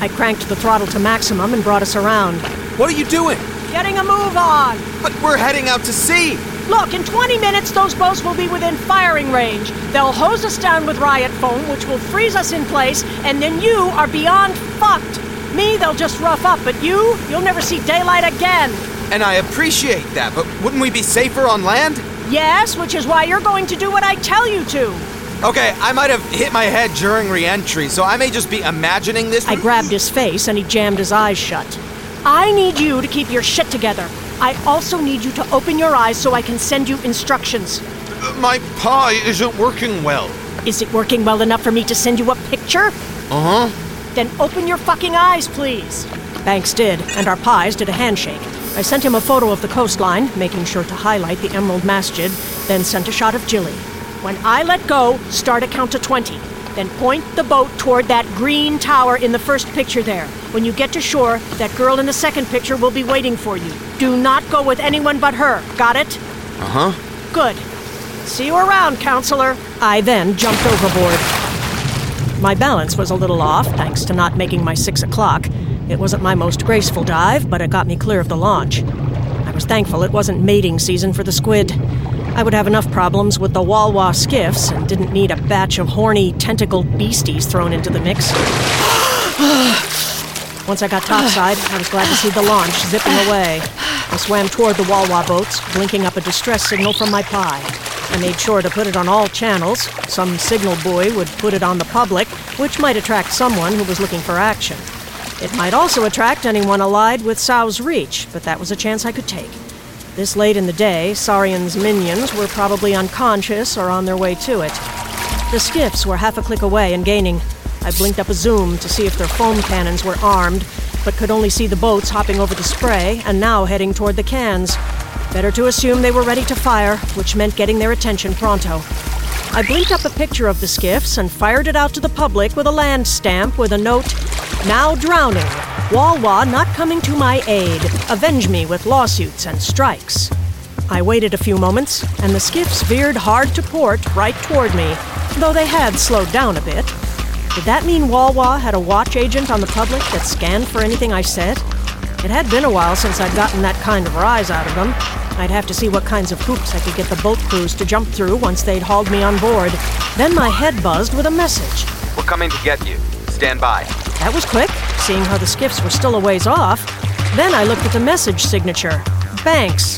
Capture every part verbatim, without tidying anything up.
I cranked the throttle to maximum and brought us around. What are you doing? Getting a move on. But we're heading out to sea. Look, in twenty minutes, those boats will be within firing range. They'll hose us down with riot foam, which will freeze us in place, and then you are beyond fucked. Me, they'll just rough up, but you, you'll never see daylight again. And I appreciate that, but wouldn't we be safer on land? Yes, which is why you're going to do what I tell you to. Okay, I might have hit my head during re-entry, so I may just be imagining this. I grabbed his face and he jammed his eyes shut. I need you to keep your shit together. I also need you to open your eyes so I can send you instructions. Uh, my pie isn't working well. Is it working well enough for me to send you a picture? Uh-huh. Then open your fucking eyes, please. Banks did, and our pies did a handshake. I sent him a photo of the coastline, making sure to highlight the Emerald Masjid, then sent a shot of Jilly. When I let go, start a count to twenty. Then point the boat toward that green tower in the first picture there. When you get to shore, that girl in the second picture will be waiting for you. Do not go with anyone but her. Got it? Uh-huh. Good. See you around, counselor. I then jumped overboard. My balance was a little off, thanks to not making my six o'clock. It wasn't my most graceful dive, but it got me clear of the launch. I was thankful it wasn't mating season for the squid. I would have enough problems with the Walwa skiffs and didn't need a batch of horny, tentacled beasties thrown into the mix. Once I got topside, I was glad to see the launch zipping away. I swam toward the Walwa boats, blinking up a distress signal from my pie. I made sure to put it on all channels. Some signal buoy would put it on the public, which might attract someone who was looking for action. It might also attract anyone allied with Sow's reach, but that was a chance I could take. This late in the day, Saurian's minions were probably unconscious or on their way to it. The skiffs were half a click away and gaining. I blinked up a zoom to see if their foam cannons were armed, but could only see the boats hopping over the spray and now heading toward the cans. Better to assume they were ready to fire, which meant getting their attention pronto. I blinked up a picture of the skiffs and fired it out to the public with a land stamp with a note, "Now drowning. Walwa not coming to my aid. Avenge me with lawsuits and strikes." I waited a few moments, and the skiffs veered hard to port right toward me, though they had slowed down a bit. Did that mean Walwa had a watch agent on the public that scanned for anything I said? It had been a while since I'd gotten that kind of rise out of them. I'd have to see what kinds of hoops I could get the boat crews to jump through once they'd hauled me on board. Then my head buzzed with a message. "We're coming to get you. Stand by." That was quick, seeing how the skiffs were still a ways off. Then I looked at the message signature. Banks.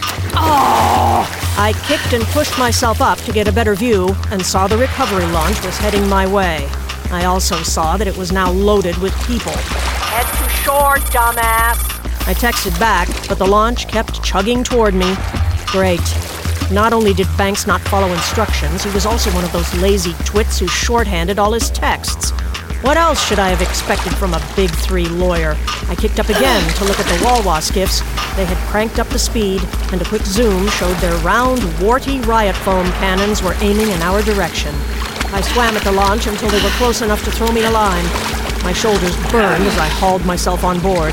Oh! I kicked and pushed myself up to get a better view and saw the recovery launch was heading my way. I also saw that it was now loaded with people. Head to shore, dumbass. I texted back, but the launch kept chugging toward me. Great. Not only did Banks not follow instructions, he was also one of those lazy twits who shorthanded all his texts. What else should I have expected from a Big Three lawyer? I kicked up again to look at the Walwa skiffs. They had cranked up the speed, and a quick zoom showed their round, warty riot foam cannons were aiming in our direction. I swam at the launch until they were close enough to throw me a line. My shoulders burned as I hauled myself on board.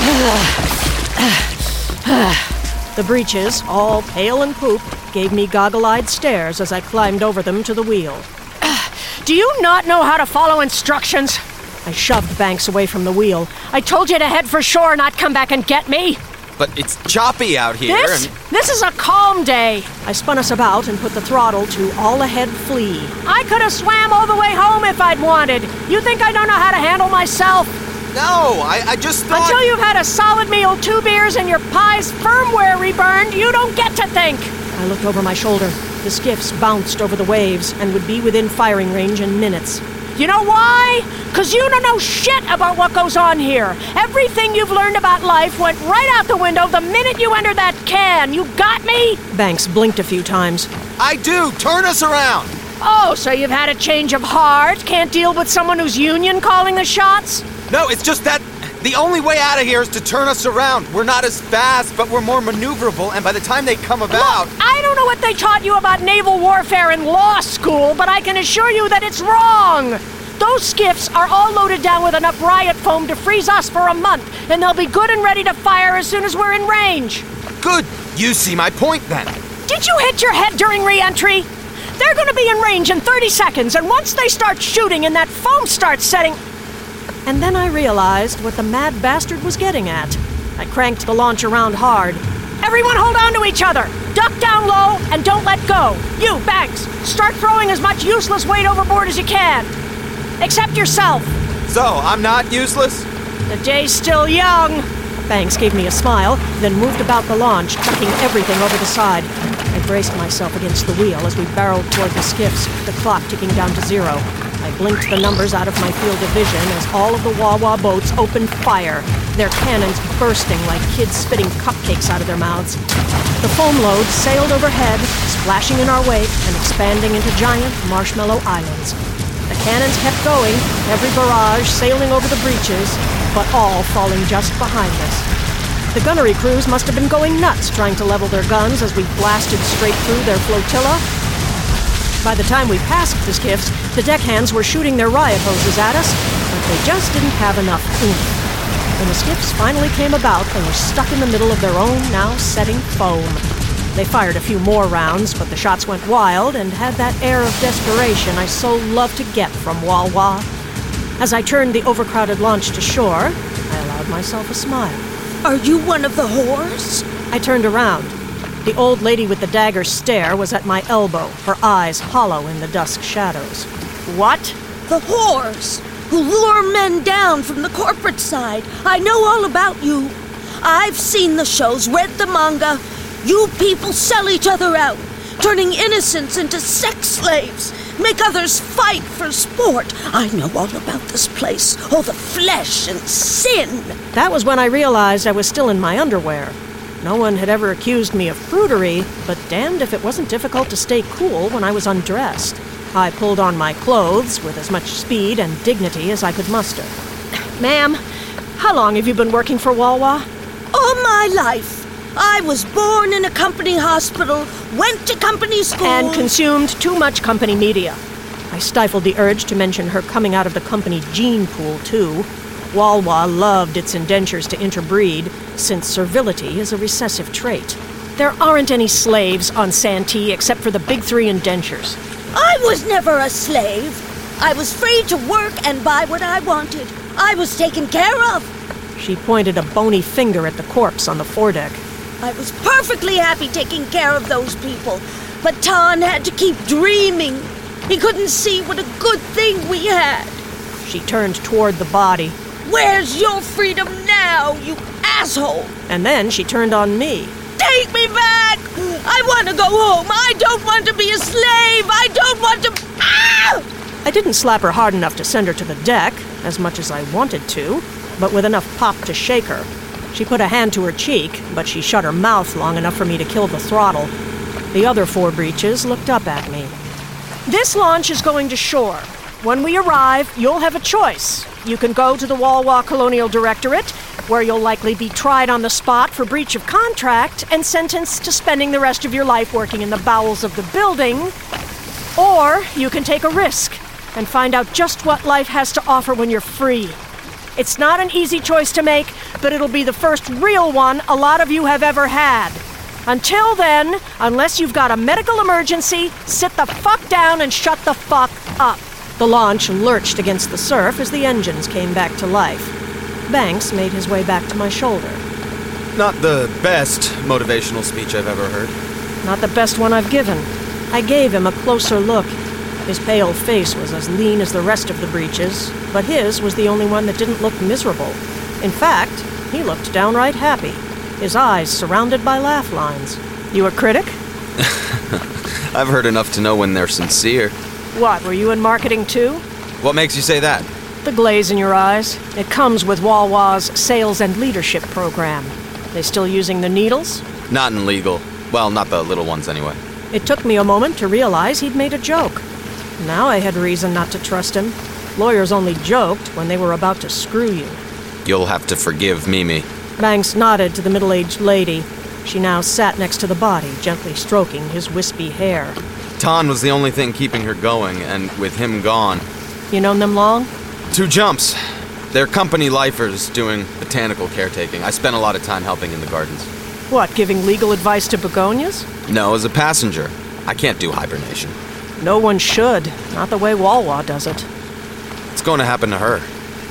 The breeches, all pale and poop, gave me goggle-eyed stares as I climbed over them to the wheel. Do you not know how to follow instructions? I shoved Banks away from the wheel. I told you to head for shore, not come back and get me. But it's choppy out here. This? And... This is a calm day. I spun us about and put the throttle to all-ahead flee. I could have swam all the way home if I'd wanted. You think I don't know how to handle myself? No, I, I just thought... Until you've had a solid meal, two beers, and your pie's firmware reburned, you don't get to think. I looked over my shoulder. The skiffs bounced over the waves and would be within firing range in minutes. You know why? Because you don't know shit about what goes on here. Everything you've learned about life went right out the window the minute you entered that can. You got me? Banks blinked a few times. I do. Turn us around. Oh, so you've had a change of heart? Can't deal with someone who's union calling the shots? No, it's just that the only way out of here is to turn us around. We're not as fast, but we're more maneuverable, and by the time they come about... Look, I don't know what they taught you about naval warfare in law school, but I can assure you that it's wrong. Those skiffs are all loaded down with enough riot foam to freeze us for a month, and they'll be good and ready to fire as soon as we're in range. Good. You see my point, then. Did you hit your head during re-entry? They're going to be in range in thirty seconds, and once they start shooting and that foam starts setting... And then I realized what the mad bastard was getting at. I cranked the launch around hard. Everyone hold on to each other! Duck down low and don't let go! You, Banks, start throwing as much useless weight overboard as you can! Except yourself! So, I'm not useless? The day's still young! Banks gave me a smile, then moved about the launch, chucking everything over the side. I braced myself against the wheel as we barreled toward the skiffs, the clock ticking down to zero. I blinked the numbers out of my field of vision as all of the Wawa boats opened fire, their cannons bursting like kids spitting cupcakes out of their mouths. The foam load sailed overhead, splashing in our wake and expanding into giant marshmallow islands. The cannons kept going, every barrage sailing over the breaches, but all falling just behind us. The gunnery crews must have been going nuts trying to level their guns as we blasted straight through their flotilla. By the time we passed the skiffs, the deckhands were shooting their riot hoses at us, but they just didn't have enough oomph. When the skiffs finally came about, they were stuck in the middle of their own now setting foam. They fired a few more rounds, but the shots went wild and had that air of desperation I so love to get from Wawa. As I turned the overcrowded launch to shore, I allowed myself a smile. Are you one of the whores? I turned around. The old lady with the dagger stare was at my elbow, her eyes hollow in the dusk shadows. What? The whores who lure men down from the corporate side. I know all about you. I've seen the shows, read the manga. You people sell each other out, turning innocents into sex slaves, make others fight for sport. I know all about this place, all the flesh and sin. That was when I realized I was still in my underwear. No one had ever accused me of prudery, but damned if it wasn't difficult to stay cool when I was undressed. I pulled on my clothes with as much speed and dignity as I could muster. Ma'am, how long have you been working for Wawa? All my life. I was born in a company hospital, went to company school... And consumed too much company media. I stifled the urge to mention her coming out of the company gene pool, too. Wawa loved its indentures to interbreed, since servility is a recessive trait. There aren't any slaves on Santee except for the big three indentures. I was never a slave. I was free to work and buy what I wanted. I was taken care of. She pointed a bony finger at the corpse on the foredeck. I was perfectly happy taking care of those people, but Ton had to keep dreaming. He couldn't see what a good thing we had. She turned toward the body. Where's your freedom now, you asshole? And then she turned on me. Take me back! I want to go home. I don't want to be a slave. I don't want to... Ah! I didn't slap her hard enough to send her to the deck, as much as I wanted to, but with enough pop to shake her. She put a hand to her cheek, but she shut her mouth long enough for me to kill the throttle. The other four breeches looked up at me. This launch is going to shore. When we arrive, you'll have a choice. You can go to the Wawa Colonial Directorate, where you'll likely be tried on the spot for breach of contract and sentenced to spending the rest of your life working in the bowels of the building. Or you can take a risk and find out just what life has to offer when you're free. It's not an easy choice to make, but it'll be the first real one a lot of you have ever had. Until then, unless you've got a medical emergency, sit the fuck down and shut the fuck up. The launch lurched against the surf as the engines came back to life. Banks made his way back to my shoulder. Not the best motivational speech I've ever heard. Not the best one I've given. I gave him a closer look. His pale face was as lean as the rest of the breeches, but his was the only one that didn't look miserable. In fact, he looked downright happy, his eyes surrounded by laugh lines. You a critic? I've heard enough to know when they're sincere. What, were you in marketing too? What makes you say that? The glaze in your eyes. It comes with Wawa's sales and leadership program. They still using the needles? Not in legal. Well, not the little ones anyway. It took me a moment to realize he'd made a joke. Now I had reason not to trust him. Lawyers only joked when they were about to screw you. You'll have to forgive Mimi. Banks nodded to the middle-aged lady. She now sat next to the body, gently stroking his wispy hair. Ton was the only thing keeping her going, and with him gone... You known them long? Two jumps. They're company lifers doing botanical caretaking. I spent a lot of time helping in the gardens. What, giving legal advice to begonias? No, as a passenger. I can't do hibernation. No one should. Not the way Wawa does it. It's going to happen to her.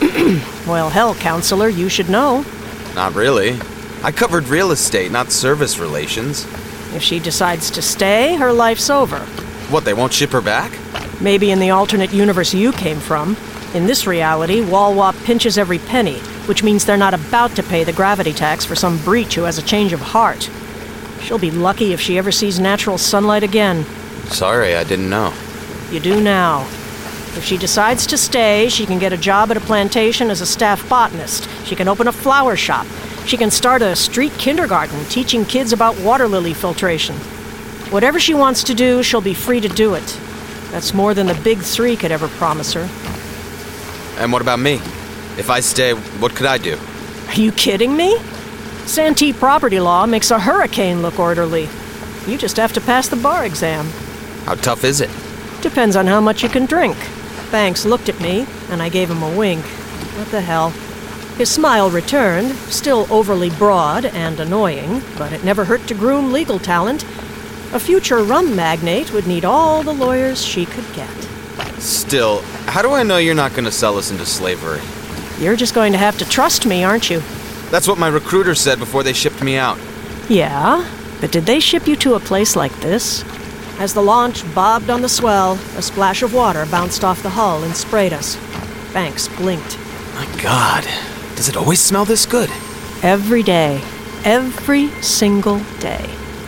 Well, hell, counselor, you should know. Not really. I covered real estate, not service relations. If she decides to stay, her life's over. What, they won't ship her back? Maybe in the alternate universe you came from. In this reality, Walwa pinches every penny, which means they're not about to pay the gravity tax for some breach who has a change of heart. She'll be lucky if she ever sees natural sunlight again. Sorry, I didn't know. You do now. If she decides to stay, she can get a job at a plantation as a staff botanist. She can open a flower shop. She can start a street kindergarten teaching kids about water lily filtration. Whatever she wants to do, she'll be free to do it. That's more than the big three could ever promise her. And what about me? If I stay, what could I do? Are you kidding me? Santee property law makes a hurricane look orderly. You just have to pass the bar exam. How tough is it? Depends on how much you can drink. Banks looked at me, and I gave him a wink. What the hell? His smile returned, still overly broad and annoying, but it never hurt to groom legal talent. A future rum magnate would need all the lawyers she could get. Still, how do I know you're not going to sell us into slavery? You're just going to have to trust me, aren't you? That's what my recruiter said before they shipped me out. Yeah, but did they ship you to a place like this? As the launch bobbed on the swell, a splash of water bounced off the hull and sprayed us. Banks blinked. My God, does it always smell this good? Every day. Every single day.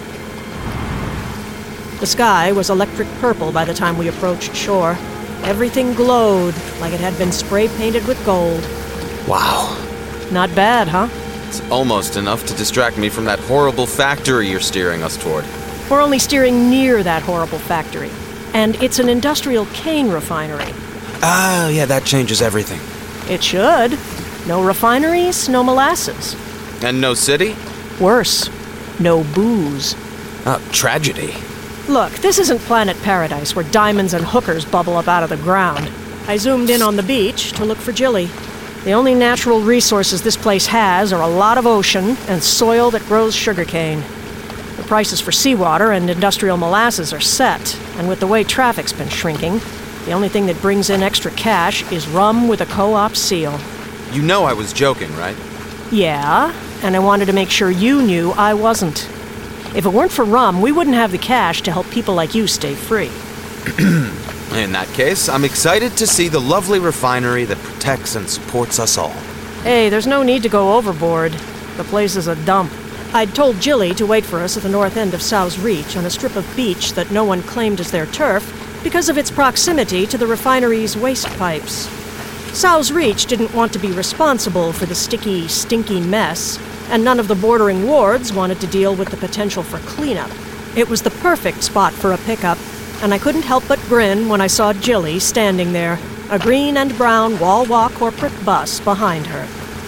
The sky was electric purple by the time we approached shore. Everything glowed like it had been spray-painted with gold. Wow. Not bad, huh? It's almost enough to distract me from that horrible factory you're steering us toward. We're only steering near that horrible factory. And it's an industrial cane refinery. Ah, yeah, that changes everything. It should. No refineries, no molasses. And no city? Worse, no booze. Oh, tragedy. Look, this isn't Planet Paradise where diamonds and hookers bubble up out of the ground. I zoomed in on the beach to look for Jilly. The only natural resources this place has are a lot of ocean and soil that grows sugarcane. The prices for seawater and industrial molasses are set, and with the way traffic's been shrinking, the only thing that brings in extra cash is rum with a co-op seal. You know I was joking, right? Yeah, and I wanted to make sure you knew I wasn't. If it weren't for rum, we wouldn't have the cash to help people like you stay free. In that case, I'm excited to see the lovely refinery that protects and supports us all. Hey, there's no need to go overboard. The place is a dump. I'd told Jilly to wait for us at the north end of Sow's Reach on a strip of beach that no one claimed as their turf because of its proximity to the refinery's waste pipes. Sow's Reach didn't want to be responsible for the sticky, stinky mess, and none of the bordering wards wanted to deal with the potential for cleanup. It was the perfect spot for a pickup, and I couldn't help but grin when I saw Jilly standing there, a green and brown Walwa corporate bus behind her.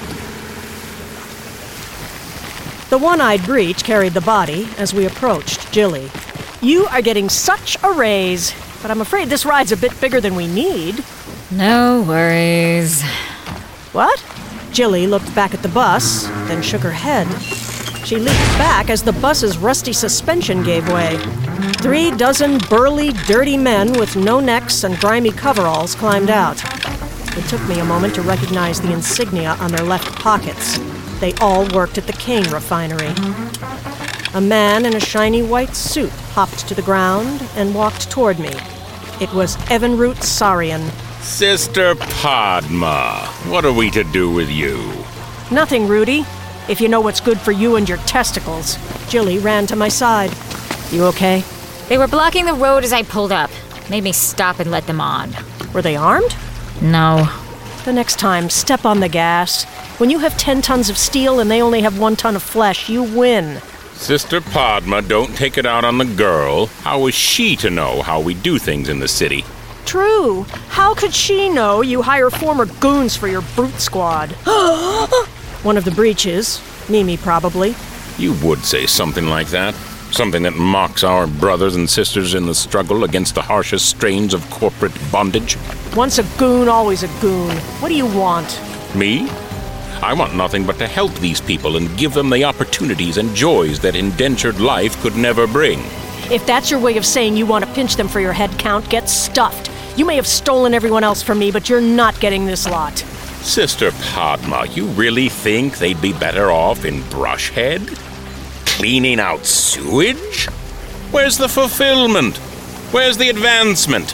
The one-eyed breech carried the body as we approached Jilly. You are getting such a raise, but I'm afraid this ride's a bit bigger than we need. No worries. What? Jilly looked back at the bus, then shook her head. She leaped back as the bus's rusty suspension gave way. Three dozen burly, dirty men with no necks and grimy coveralls climbed out. It took me a moment to recognize the insignia on their left pockets. They all worked at the cane refinery. A man in a shiny white suit hopped to the ground and walked toward me. It was Evinruth Sarian. Sister Padma, what are we to do with you? Nothing, Rudy. If you know what's good for you and your testicles. Jilly ran to my side. You okay? They were blocking the road as I pulled up. Made me stop and let them on. Were they armed? No. The next time, step on the gas. When you have ten tons of steel and they only have one ton of flesh, you win. Sister Padma, don't take it out on the girl. How is she to know how we do things in the city? True. How could she know you hire former goons for your brute squad? One of the breaches. Mimi, probably. You would say something like that. Something that mocks our brothers and sisters in the struggle against the harshest strains of corporate bondage. Once a goon, always a goon. What do you want? Me? I want nothing but to help these people and give them the opportunities and joys that indentured life could never bring. If that's your way of saying you want to pinch them for your head count, get stuffed. You may have stolen everyone else from me, but you're not getting this lot. Sister Padma, you really think they'd be better off in Brushhead? Cleaning out sewage? Where's the fulfillment? Where's the advancement?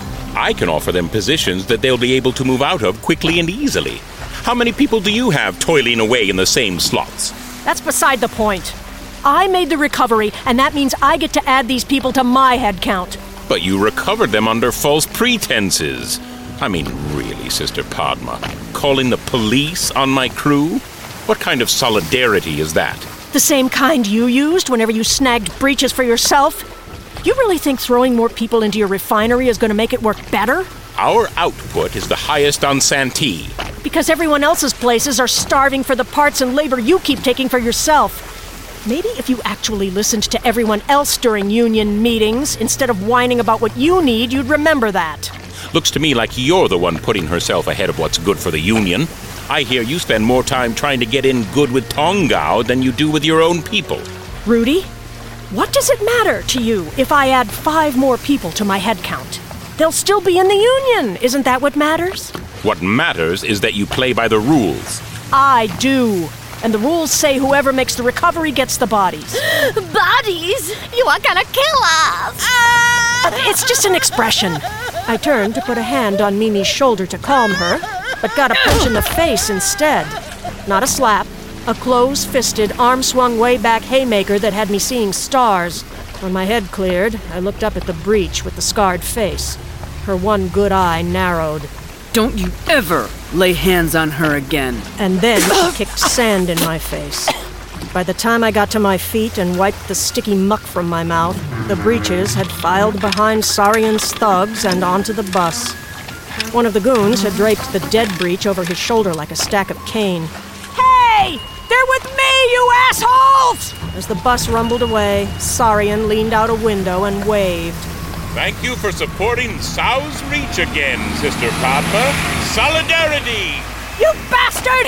I can offer them positions that they'll be able to move out of quickly and easily. How many people do you have toiling away in the same slots? That's beside the point. I made the recovery, and that means I get to add these people to my head count. But you recovered them under false pretenses. I mean, really, Sister Padma, calling the police on my crew? What kind of solidarity is that? The same kind you used whenever you snagged breaches for yourself? You really think throwing more people into your refinery is going to make it work better? Our output is the highest on Santee. Because everyone else's places are starving for the parts and labor you keep taking for yourself. Maybe if you actually listened to everyone else during union meetings, instead of whining about what you need, you'd remember that. Looks to me like you're the one putting herself ahead of what's good for the union. I hear you spend more time trying to get in good with Tongao than you do with your own people. Rudy, what does it matter to you if I add five more people to my head count? They'll still be in the union. Isn't that what matters? What matters is that you play by the rules. I do. And the rules say whoever makes the recovery gets the bodies. Bodies? You are gonna kill us! Uh, it's just an expression. I turned to put a hand on Mimi's shoulder to calm her, but got a punch in the face instead. Not a slap, a close-fisted, arm-swung way-back haymaker that had me seeing stars. When my head cleared, I looked up at the breach with the scarred face. Her one good eye narrowed. Don't you ever lay hands on her again. And then she kicked sand in my face. By the time I got to my feet and wiped the sticky muck from my mouth, the breaches had filed behind Sarian's thugs and onto the bus. One of the goons had draped the dead breach over his shoulder like a stack of cane. Hey! They're with me, you assholes! As the bus rumbled away, Sarian leaned out a window and waved. Thank you for supporting Sow's Reach again, Sister Padma. Solidarity! You bastard!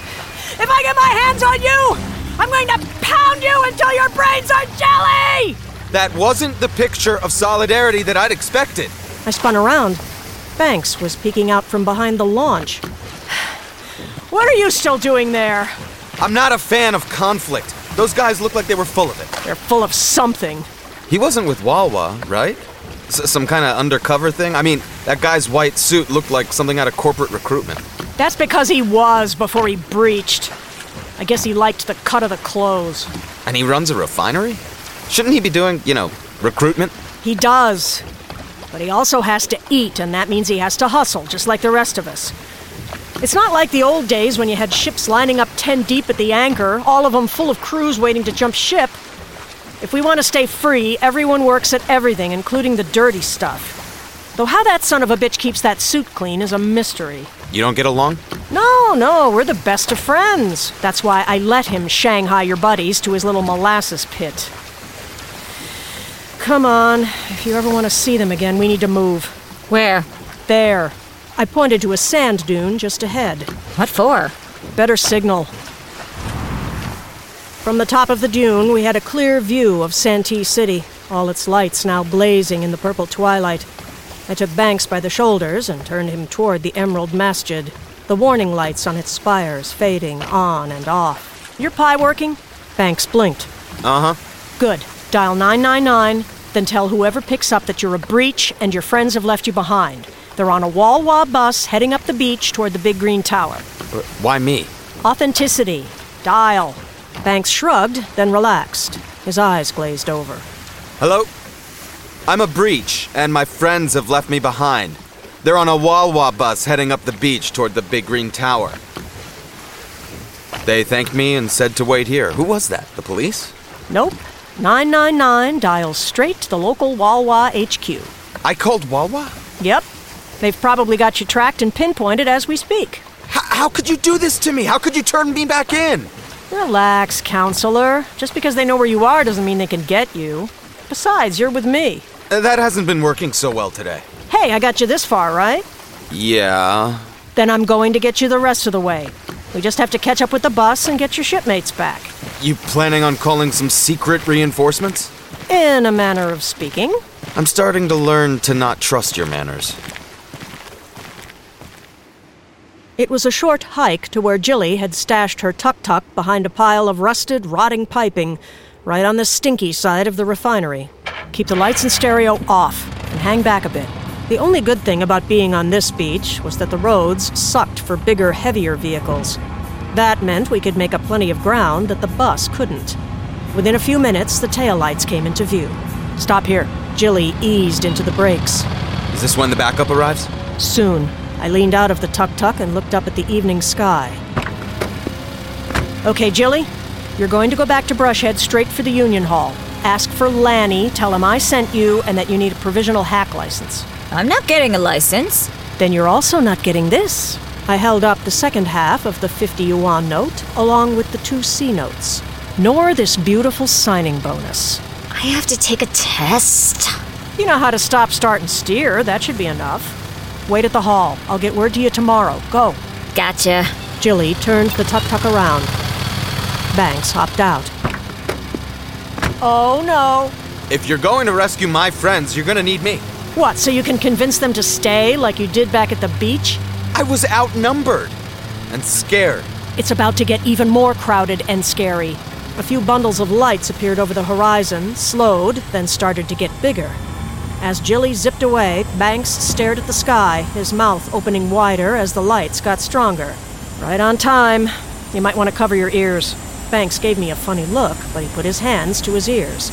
If I get my hands on you, I'm going to pound you until your brains are jelly! That wasn't the picture of solidarity that I'd expected. I spun around. Banks was peeking out from behind the launch. What are you still doing there? I'm not a fan of conflict. Those guys look like they were full of it. They're full of something. He wasn't with Walwa, right? S- some kind of undercover thing? I mean, that guy's white suit looked like something out of corporate recruitment. That's because he was before he breached. I guess he liked the cut of the clothes. And he runs a refinery? Shouldn't he be doing, you know, recruitment? He does. But he also has to eat, and that means he has to hustle, just like the rest of us. It's not like the old days when you had ships lining up ten deep at the anchor, all of them full of crews waiting to jump ship. If we want to stay free, everyone works at everything, including the dirty stuff. Though how that son of a bitch keeps that suit clean is a mystery. You don't get along? No, no, we're the best of friends. That's why I let him Shanghai your buddies to his little molasses pit. Come on, if you ever want to see them again, we need to move. Where? There. I pointed to a sand dune just ahead. What for? Better signal. From the top of the dune, we had a clear view of Santee City, all its lights now blazing in the purple twilight. I took Banks by the shoulders and turned him toward the Emerald Masjid, the warning lights on its spires fading on and off. Your pie working? Banks blinked. Uh-huh. Good. Dial nine nine nine, then tell whoever picks up that you're a breach and your friends have left you behind. They're on a Walwa bus heading up the beach toward the big green tower. Why me? Authenticity. Dial. Banks shrugged, then relaxed. His eyes glazed over. Hello? I'm a breach, and my friends have left me behind. They're on a Walwa bus heading up the beach toward the big green tower. They thanked me and said to wait here. Who was that? The police? Nope. nine nine nine dials straight to the local Walwa H Q. I called Walwa? Yep. They've probably got you tracked and pinpointed as we speak. H- how could you do this to me? How could you turn me back in? Relax, counselor. Just because they know where you are doesn't mean they can get you. Besides, you're with me. Uh, that hasn't been working so well today. Hey, I got you this far, right? Yeah. Then I'm going to get you the rest of the way. We just have to catch up with the bus and get your shipmates back. You planning on calling some secret reinforcements? In a manner of speaking. I'm starting to learn to not trust your manners. It was a short hike to where Jilly had stashed her tuk-tuk behind a pile of rusted, rotting piping, right on the stinky side of the refinery. Keep the lights and stereo off, and hang back a bit. The only good thing about being on this beach was that the roads sucked for bigger, heavier vehicles. That meant we could make up plenty of ground that the bus couldn't. Within a few minutes, the taillights came into view. Stop here. Jilly eased into the brakes. Is this when the backup arrives? Soon. I leaned out of the tuk-tuk and looked up at the evening sky. Okay, Jilly, you're going to go back to Brushhead straight for the Union Hall. Ask for Lanny, tell him I sent you, and that you need a provisional hack license. I'm not getting a license. Then you're also not getting this. I held up the second half of the fifty yuan note, along with the two C notes. Nor this beautiful signing bonus. I have to take a test. You know how to stop, start, and steer. That should be enough. Wait at the hall. I'll get word to you tomorrow. Go. Gotcha. Jilly turned the tuk-tuk around. Banks hopped out. Oh, no. If you're going to rescue my friends, you're gonna need me. What, so you can convince them to stay like you did back at the beach? I was outnumbered and scared. It's about to get even more crowded and scary. A few bundles of lights appeared over the horizon, slowed, then started to get bigger. As Jilly zipped away, Banks stared at the sky, his mouth opening wider as the lights got stronger. Right on time. You might want to cover your ears. Banks gave me a funny look, but he put his hands to his ears.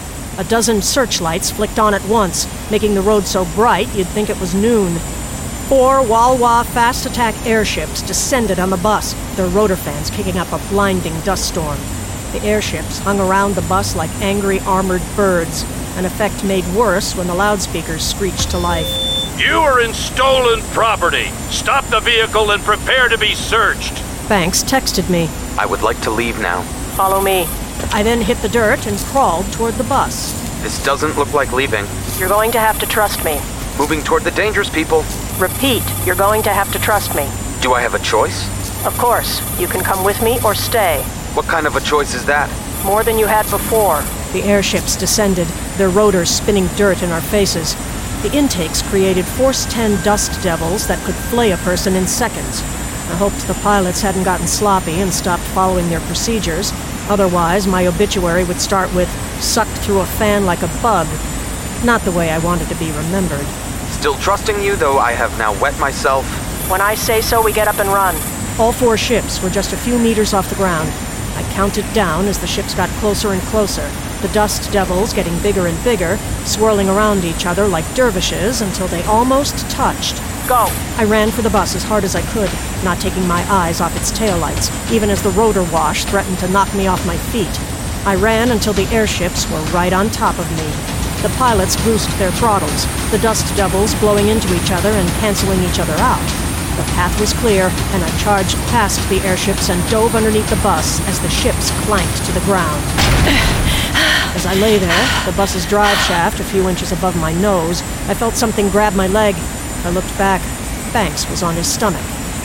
A dozen searchlights flicked on at once, making the road so bright you'd think it was noon. Four Walwa fast attack airships descended on the bus, their rotor fans kicking up a blinding dust storm. The airships hung around the bus like angry armored birds, an effect made worse when the loudspeakers screeched to life. You are in stolen property. Stop the vehicle and prepare to be searched. Banks texted me. I would like to leave now. Follow me. I then hit the dirt and crawled toward the bus. This doesn't look like leaving. You're going to have to trust me. Moving toward the dangerous people. Repeat, you're going to have to trust me. Do I have a choice? Of course. You can come with me or stay. What kind of a choice is that? More than you had before. The airships descended, their rotors spinning dirt in our faces. The intakes created Force ten dust devils that could flay a person in seconds. I hoped the pilots hadn't gotten sloppy and stopped following their procedures. Otherwise, my obituary would start with, sucked through a fan like a bug. Not the way I wanted to be remembered. Still trusting you, though I have now wet myself. When I say so, we get up and run. All four ships were just a few meters off the ground. I counted down as the ships got closer and closer, the dust devils getting bigger and bigger, swirling around each other like dervishes until they almost touched. Go! I ran for the bus as hard as I could, not taking my eyes off its taillights, even as the rotor wash threatened to knock me off my feet. I ran until the airships were right on top of me. The pilots goosed their throttles, the dust devils blowing into each other and canceling each other out. The path was clear, and I charged past the airships and dove underneath the bus as the ships clanked to the ground. As I lay there, the bus's drive shaft a few inches above my nose, I felt something grab my leg. I looked back. Banks was on his stomach.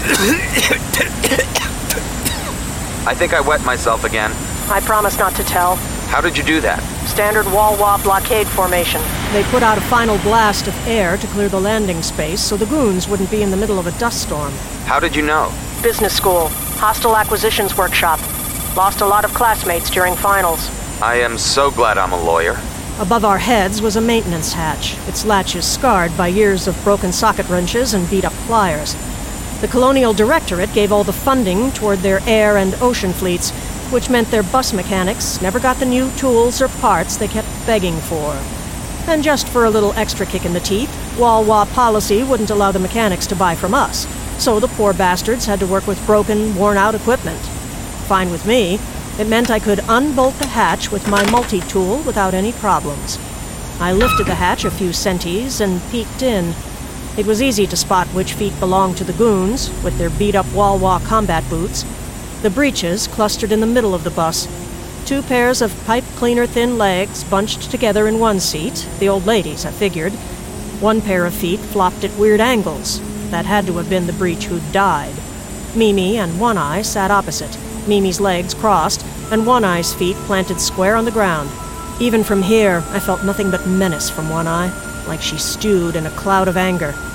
I think I wet myself again. I promise not to tell. How did you do that? Standard Walwa blockade formation. They put out a final blast of air to clear the landing space so the goons wouldn't be in the middle of a dust storm. How did you know? Business school. Hostile acquisitions workshop. Lost a lot of classmates during finals. I am so glad I'm a lawyer. Above our heads was a maintenance hatch, its latches scarred by years of broken socket wrenches and beat-up pliers. The Colonial Directorate gave all the funding toward their air and ocean fleets, which meant their bus mechanics never got the new tools or parts they kept begging for. And just for a little extra kick in the teeth, Walwa policy wouldn't allow the mechanics to buy from us, so the poor bastards had to work with broken, worn-out equipment. Fine with me. It meant I could unbolt the hatch with my multi-tool without any problems. I lifted the hatch a few centis and peeked in. It was easy to spot which feet belonged to the goons, with their beat-up Walwa combat boots. The breeches clustered in the middle of the bus. Two pairs of pipe-cleaner thin legs bunched together in one seat, the old ladies, I figured. One pair of feet flopped at weird angles. That had to have been the breech who'd died. Mimi and One Eye sat opposite. Mimi's legs crossed, and One Eye's feet planted square on the ground. Even from here, I felt nothing but menace from One Eye, like she stewed in a cloud of anger.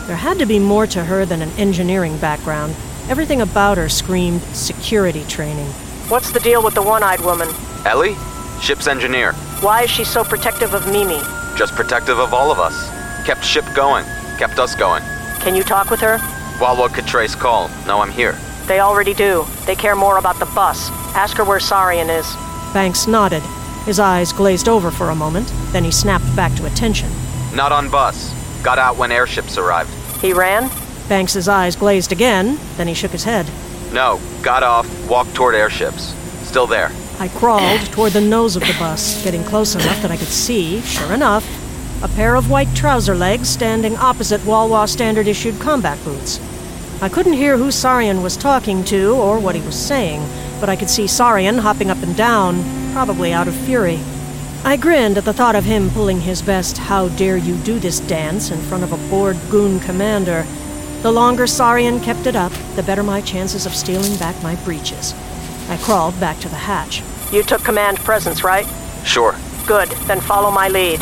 There had to be more to her than an engineering background. Everything about her screamed security training. What's the deal with the one-eyed woman? Ellie? Ship's engineer. Why is she so protective of Mimi? Just protective of all of us. Kept ship going. Kept us going. Can you talk with her? Walwa could trace call. Now I'm here. They already do. They care more about the bus. Ask her where Sarian is. Banks nodded. His eyes glazed over for a moment, then he snapped back to attention. Not on bus. Got out when airships arrived. He ran? Banks's eyes glazed again, then he shook his head. No, got off, walked toward airships. Still there. I crawled toward the nose of the bus, getting close enough that I could see, sure enough, a pair of white trouser legs standing opposite Walwa standard-issued combat boots. I couldn't hear who Sarian was talking to or what he was saying, but I could see Sarian hopping up and down, probably out of fury. I grinned at the thought of him pulling his best "how dare you do this" dance in front of a bored goon commander. The longer Sarian kept it up, the better my chances of stealing back my breeches. I crawled back to the hatch. You took command presence, right? Sure. Good, then follow my lead.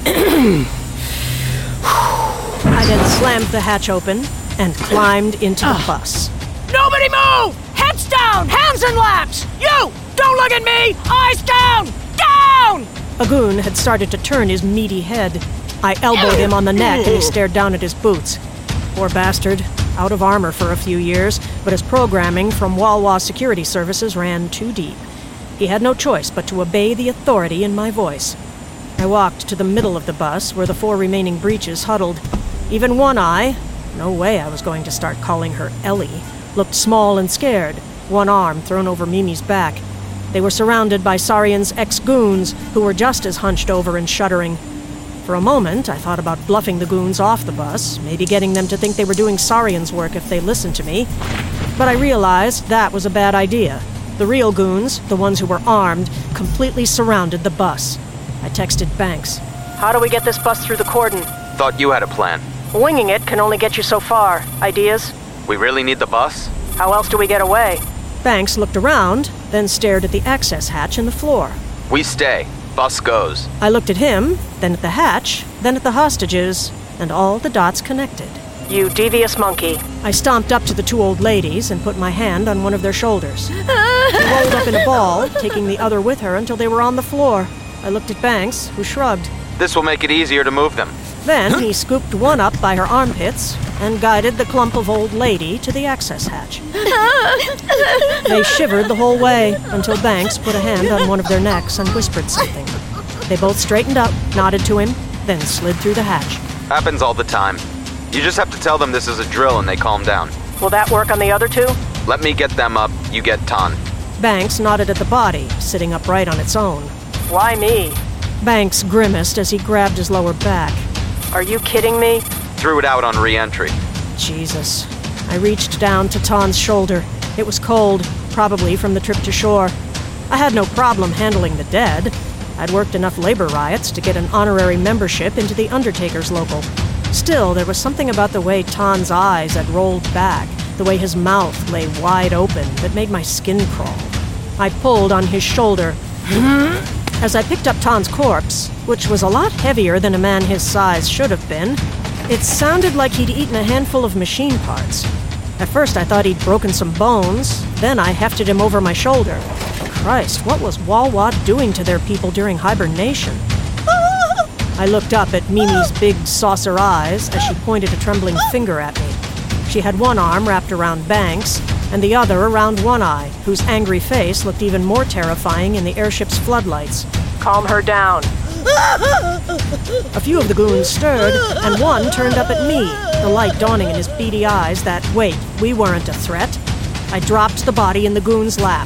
I then slammed the hatch open and climbed into the bus. Nobody move! Heads down! Hands in laps! You! Don't look at me! Eyes down! Down! A goon had started to turn his meaty head. I elbowed him on the neck and he stared down at his boots. Poor bastard. Out of armor for a few years, but his programming from Walwa Security Services ran too deep. He had no choice but to obey the authority in my voice. I walked to the middle of the bus where the four remaining breeches huddled. Even One Eye, no way I was going to start calling her Ellie, looked small and scared, one arm thrown over Mimi's back. They were surrounded by Sarian's ex-goons, who were just as hunched over and shuddering. For a moment, I thought about bluffing the goons off the bus, maybe getting them to think they were doing Sarian's work if they listened to me. But I realized that was a bad idea. The real goons, the ones who were armed, completely surrounded the bus. I texted Banks. How do we get this bus through the cordon? Thought you had a plan. Winging it can only get you so far. Ideas? We really need the bus? How else do we get away? Banks looked around, then stared at the access hatch in the floor. We stay. Bus goes. I looked at him, then at the hatch, then at the hostages, and all the dots connected. You devious monkey. I stomped up to the two old ladies and put my hand on one of their shoulders. She rolled up in a ball, taking the other with her until they were on the floor. I looked at Banks, who shrugged. This will make it easier to move them. Then he scooped one up by her armpits and guided the clump of old lady to the access hatch. They shivered the whole way until Banks put a hand on one of their necks and whispered something. They both straightened up, nodded to him, then slid through the hatch. Happens all the time. You just have to tell them this is a drill and they calm down. Will that work on the other two? Let me get them up, you get Tan. Banks nodded at the body, sitting upright on its own. Why me? Banks grimaced as he grabbed his lower back. Are you kidding me? Threw it out on re-entry. Jesus. I reached down to Tan's shoulder. It was cold, probably from the trip to shore. I had no problem handling the dead. I'd worked enough labor riots to get an honorary membership into the Undertaker's local. Still, there was something about the way Tan's eyes had rolled back, the way his mouth lay wide open, that made my skin crawl. I pulled on his shoulder. As I picked up Tan's corpse, which was a lot heavier than a man his size should have been, it sounded like he'd eaten a handful of machine parts. At first I thought he'd broken some bones, then I hefted him over my shoulder. Christ, what was Walwa doing to their people during hibernation? I looked up at Mimi's big saucer eyes as she pointed a trembling finger at me. She had one arm wrapped around Banks, and the other around One Eye, whose angry face looked even more terrifying in the airship's floodlights. Calm her down. A few of the goons stirred, and one turned up at me, the light dawning in his beady eyes that, wait, we weren't a threat. I dropped the body in the goon's lap.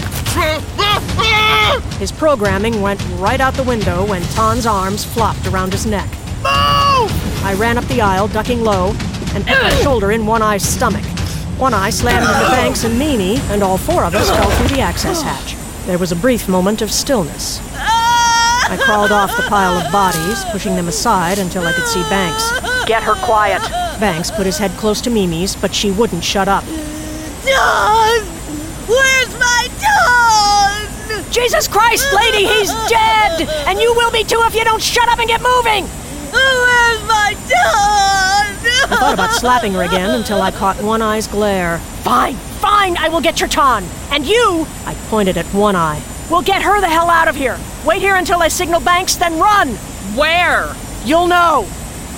His programming went right out the window when Tan's arms flopped around his neck. Move! I ran up the aisle, ducking low, and put my shoulder in One Eye's stomach. One Eye slammed into Banks and Mimi, and all four of us fell through the access hatch. There was a brief moment of stillness. I crawled off the pile of bodies, pushing them aside until I could see Banks. Get her quiet. Banks put his head close to Mimi's, but she wouldn't shut up. Don! Where's my Don? Jesus Christ, lady, he's dead! And you will be too if you don't shut up and get moving! Where's my Don? I thought about slapping her again until I caught One Eye's glare. Fine, fine, I will get your Ton. And you I pointed at One Eye. will get her the hell out of here. Wait here until I signal Banks, then run. Where? You'll know.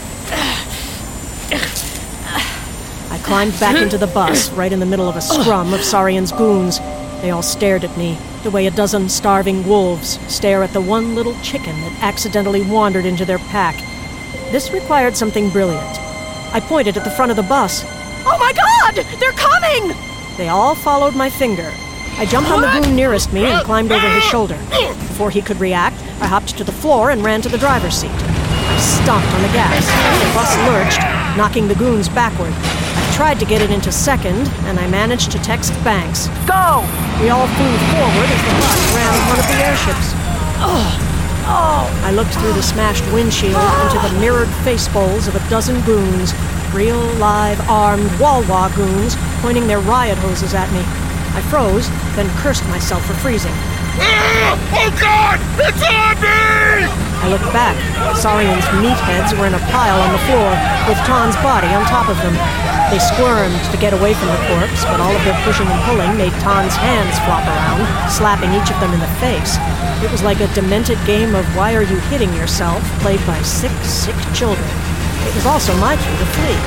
I climbed back into the bus, right in the middle of a scrum of Saurian's goons. They all stared at me, the way a dozen starving wolves stare at the one little chicken that accidentally wandered into their pack. This required something brilliant. I pointed at the front of the bus. Oh my God! They're coming! They all followed my finger. I jumped on the goon nearest me and climbed over his shoulder. Before he could react, I hopped to the floor and ran to the driver's seat. I stomped on the gas. The bus lurched, knocking the goons backward. I tried to get it into second, and I managed to text Banks. Go! We all flew forward as the bus rammed one of the airships. Oh! I looked through the smashed windshield into the mirrored face bowls of a dozen goons, real, live, armed Walwa goons, pointing their riot hoses at me. I froze, then cursed myself for freezing. Ah! Oh God! It's on me! I looked back. Saurian's meatheads were in a pile on the floor, with Ton's body on top of them. They squirmed to get away from the corpse, but all of their pushing and pulling made Ton's hands flop around, slapping each of them in the face. It was like a demented game of Why Are You Hitting Yourself, played by six sick children. It was also my cue to flee.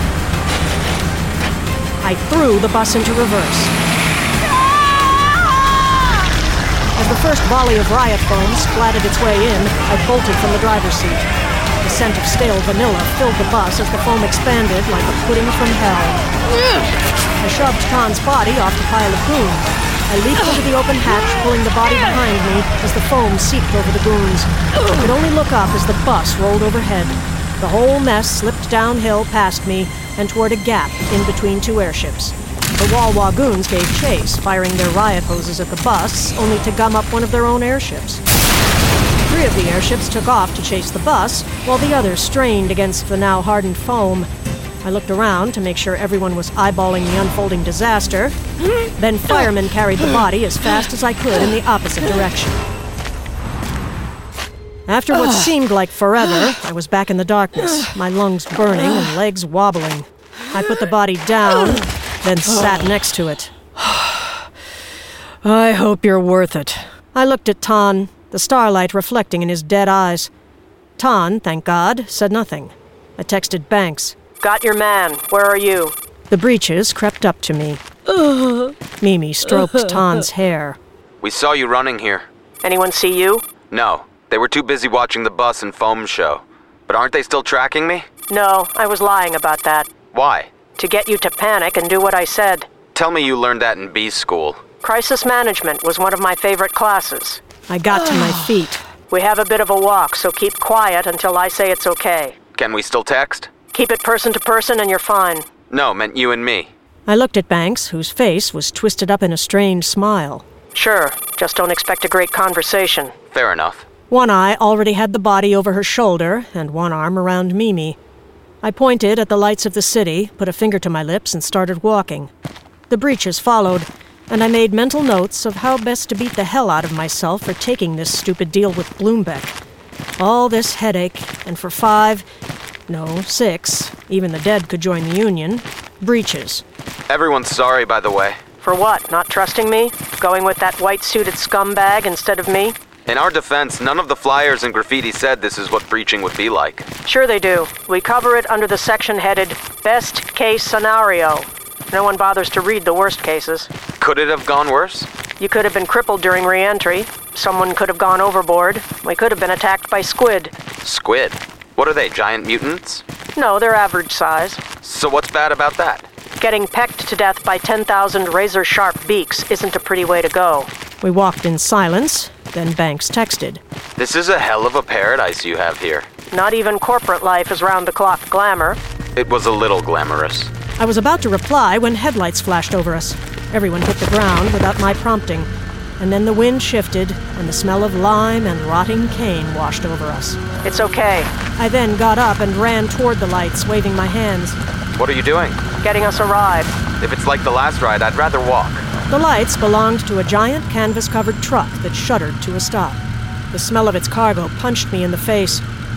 I threw the bus into reverse. As the first volley of riot foam splattered its way in, I bolted from the driver's seat. The scent of stale vanilla filled the bus as the foam expanded like a pudding from hell. I shoved Ton's body off the pile of goons. I leaped into the open hatch, pulling the body behind me as the foam seeped over the goons. I could only look up as the bus rolled overhead. The whole mess slipped downhill past me and toward a gap in between two airships. The Walwa goons gave chase, firing their riot hoses at the bus, only to gum up one of their own airships. Three of the airships took off to chase the bus, while the others strained against the now hardened foam. I looked around to make sure everyone was eyeballing the unfolding disaster. Then firemen carried the body as fast as I could in the opposite direction. After what seemed like forever, I was back in the darkness, my lungs burning and legs wobbling. I put the body down, then sat next to it. I hope you're worth it. I looked at Ton, the starlight reflecting in his dead eyes. Ton, thank God, said nothing. I texted Banks. Got your man. Where are you? The breeches crept up to me. Mimi stroked Ton's hair. We saw you running here. Anyone see you? No, they were too busy watching the bus and foam show. But aren't they still tracking me? No, I was lying about that. Why? To get you to panic and do what I said. Tell me you learned that in B school. Crisis management was one of my favorite classes. I got to my feet. We have a bit of a walk, so keep quiet until I say it's okay. Can we still text? Keep it person to person and you're fine. No, meant you and me. I looked at Banks, whose face was twisted up in a strange smile. Sure, just don't expect a great conversation. Fair enough. One Eye already had the body over her shoulder and one arm around Mimi. I pointed at the lights of the city, put a finger to my lips, and started walking. The breeches followed, and I made mental notes of how best to beat the hell out of myself for taking this stupid deal with Bloombeck. All this headache, and for five, no, six, even the dead could join the union, breeches. Everyone's sorry, by the way. For what? Not trusting me? Going with that white-suited scumbag instead of me? In our defense, none of the flyers and graffiti said this is what breaching would be like. Sure they do. We cover it under the section headed Best Case Scenario. No one bothers to read the worst cases. Could it have gone worse? You could have been crippled during re-entry. Someone could have gone overboard. We could have been attacked by squid. Squid? What are they, giant mutants? No, they're average size. So what's bad about that? Getting pecked to death by ten thousand razor-sharp beaks isn't a pretty way to go. We walked in silence, then Banks texted. This is a hell of a paradise you have here. Not even corporate life is round-the-clock glamour. It was a little glamorous. I was about to reply when headlights flashed over us. Everyone hit the ground without my prompting. And then the wind shifted, and the smell of lime and rotting cane washed over us. It's okay. I then got up and ran toward the lights, waving my hands. What are you doing? Getting us a ride. If it's like the last ride, I'd rather walk. The lights belonged to a giant canvas-covered truck that shuddered to a stop. The smell of its cargo punched me in the face.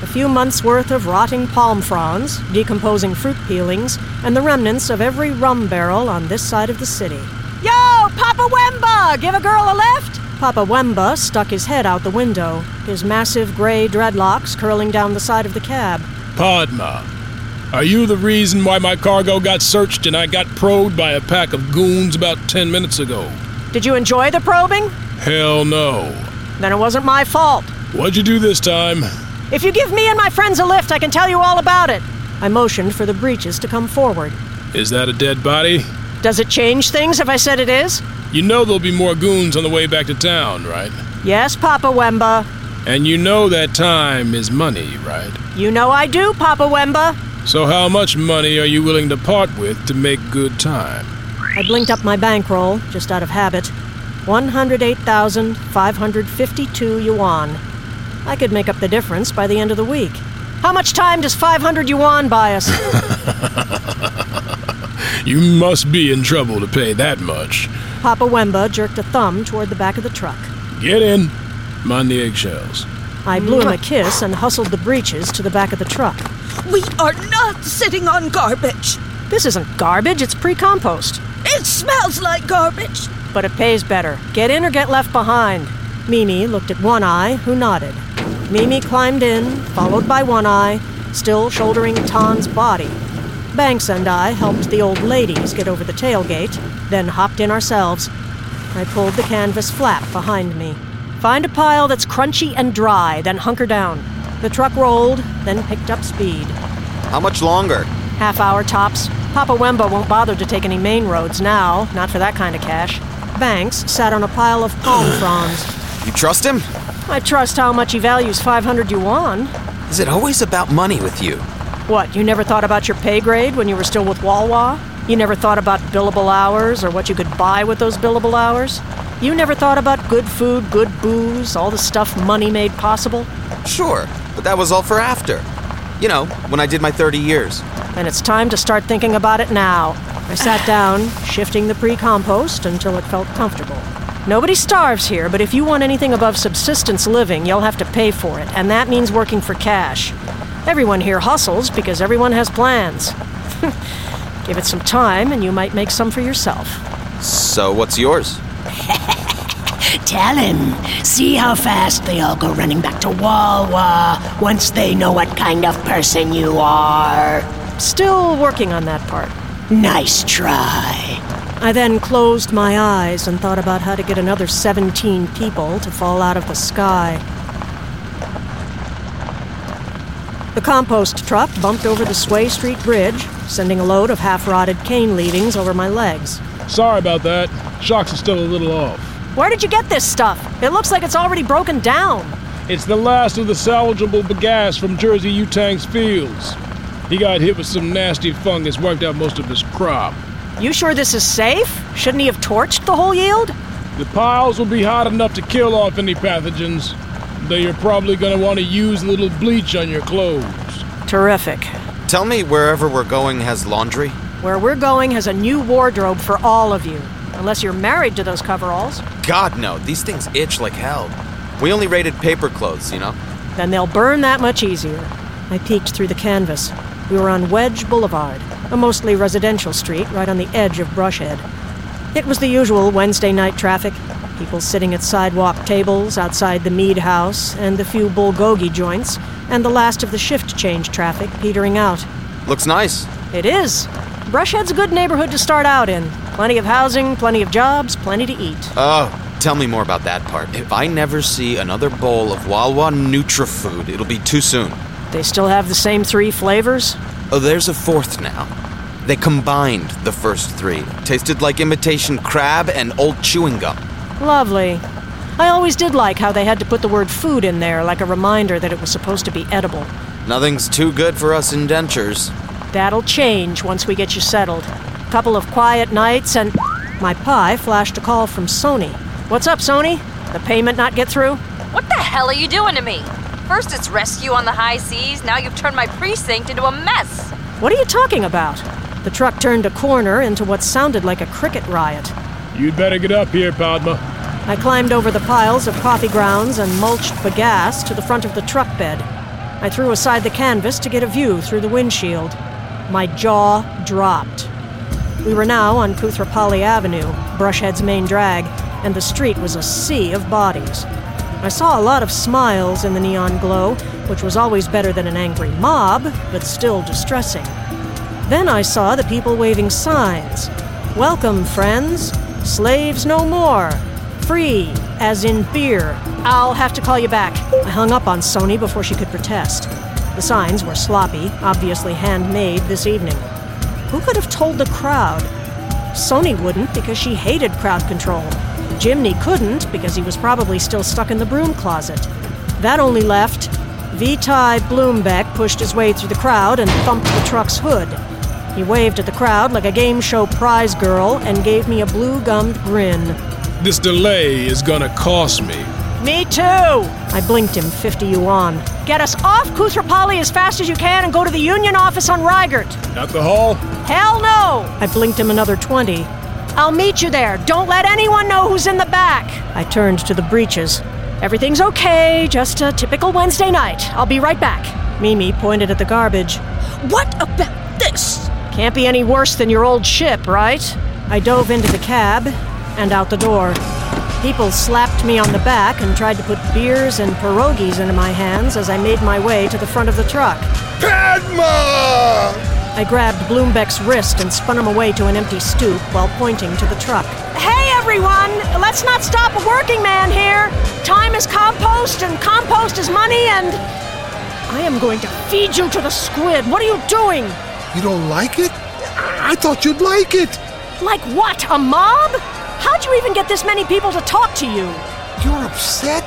A few months' worth of rotting palm fronds, decomposing fruit peelings, and the remnants of every rum barrel on this side of the city. Yo, Papa Wemba, give a girl a lift? Papa Wemba stuck his head out the window, his massive gray dreadlocks curling down the side of the cab. Padma, are you the reason why my cargo got searched and I got probed by a pack of goons about ten minutes ago? Did you enjoy the probing? Hell no. Then it wasn't my fault. What'd you do this time? If you give me and my friends a lift, I can tell you all about it. I motioned for the breeches to come forward. Is that a dead body? Does it change things if I said it is? You know there'll be more goons on the way back to town, right? Yes, Papa Wemba. And you know that time is money, right? You know I do, Papa Wemba. So how much money are you willing to part with to make good time? I blinked up my bankroll, just out of habit. one hundred eight thousand five hundred fifty-two yuan. I could make up the difference by the end of the week. How much time does five hundred yuan buy us? You must be in trouble to pay that much. Papa Wemba jerked a thumb toward the back of the truck. Get in. Mind the eggshells. I blew him a kiss and hustled the breeches to the back of the truck. We are not sitting on garbage. This isn't garbage, it's pre-compost. It smells like garbage. But it pays better. Get in or get left behind. Mimi looked at One Eye, who nodded. Mimi climbed in, followed by One Eye, still shouldering Tan's body. Banks and I helped the old ladies get over the tailgate, then hopped in ourselves. I pulled the canvas flap behind me. Find a pile that's crunchy and dry, then hunker down. The truck rolled, then picked up speed. How much longer? Half hour tops. Papa Wemba won't bother to take any main roads now, not for that kind of cash. Banks sat on a pile of palm fronds. You trust him? I trust how much he values five hundred yuan. Is it always about money with you? What, you never thought about your pay grade when you were still with Walwa? You never thought about billable hours or what you could buy with those billable hours? You never thought about good food, good booze, all the stuff money made possible? Sure, but that was all for after. You know, when I did my thirty years. And it's time to start thinking about it now. I sat down, shifting the pre-compost until it felt comfortable. Nobody starves here, but if you want anything above subsistence living, you'll have to pay for it, and that means working for cash. Everyone here hustles because everyone has plans. Give it some time, and you might make some for yourself. So what's yours? Tell him. See how fast they all go running back to Walwa once they know what kind of person you are. Still working on that part. Nice try. I then closed my eyes and thought about how to get another seventeen people to fall out of the sky. The compost truck bumped over the Sway Street Bridge, sending a load of half-rotted cane leavings over my legs. Sorry about that. Shocks are still a little off. Where did you get this stuff? It looks like it's already broken down. It's the last of the salvageable bagasse from Jersey Yutang's fields. He got hit with some nasty fungus, wiped out most of his crop. You sure this is safe? Shouldn't he have torched the whole yield? The piles will be hot enough to kill off any pathogens, though you're probably going to want to use a little bleach on your clothes. Terrific. Tell me wherever we're going has laundry? Where we're going has a new wardrobe for all of you. Unless you're married to those coveralls. God, no. These things itch like hell. We only raided paper clothes, you know? Then they'll burn that much easier. I peeked through the canvas. We were on Wedge Boulevard, a mostly residential street right on the edge of Brushhead. It was the usual Wednesday night traffic. People sitting at sidewalk tables outside the Mead House and the few bulgogi joints, and the last of the shift change traffic petering out. Looks nice. It is. Brushhead's a good neighborhood to start out in. Plenty of housing, plenty of jobs, plenty to eat. Oh, tell me more about that part. If I never see another bowl of Walwa Nutra-food, it'll be too soon. They still have the same three flavors? Oh, there's a fourth now. They combined the first three. Tasted like imitation crab and old chewing gum. Lovely. I always did like how they had to put the word food in there, like a reminder that it was supposed to be edible. Nothing's too good for us indentures. That'll change once we get you settled. Couple of quiet nights and... My pie flashed a call from Sony. What's up, Sony? The payment not get through? What the hell are you doing to me? First it's rescue on the high seas, now you've turned my precinct into a mess. What are you talking about? The truck turned a corner into what sounded like a cricket riot. You'd better get up here, Padma. I climbed over the piles of coffee grounds and mulched bagasse to the front of the truck bed. I threw aside the canvas to get a view through the windshield. My jaw dropped. We were now on Kuthrapali Avenue, Brushhead's main drag, and the street was a sea of bodies. I saw a lot of smiles in the neon glow, which was always better than an angry mob, but still distressing. Then I saw the people waving signs. Welcome, friends. Slaves no more. Free, as in beer. I'll have to call you back. I hung up on Sony before she could protest. The signs were sloppy, obviously handmade this evening. Who could have told the crowd? Sony wouldn't because she hated crowd control. Jimny couldn't because he was probably still stuck in the broom closet. That only left Vitae Bloombeck pushed his way through the crowd and thumped the truck's hood. He waved at the crowd like a game show prize girl and gave me a blue-gummed grin. This delay is gonna cost me. Me too! I blinked him fifty yuan. Get us off Kuthrapali as fast as you can and go to the union office on Reigert. At the hall? Hell no! I blinked him another twenty. I'll meet you there. Don't let anyone know who's in the back. I turned to the breeches. Everything's okay, just a typical Wednesday night. I'll be right back. Mimi pointed at the garbage. What about this? Can't be any worse than your old ship, right? I dove into the cab and out the door. People slapped me on the back and tried to put beers and pierogies into my hands as I made my way to the front of the truck. Padma! I grabbed Bloombeck's wrist and spun him away to an empty stoop while pointing to the truck. Hey, everyone! Let's not stop a working man here! Time is compost, and compost is money, and... I am going to feed you to the squid. What are you doing? You don't like it? I thought you'd like it. Like what, a mob? How'd you even get this many people to talk to you? You're upset?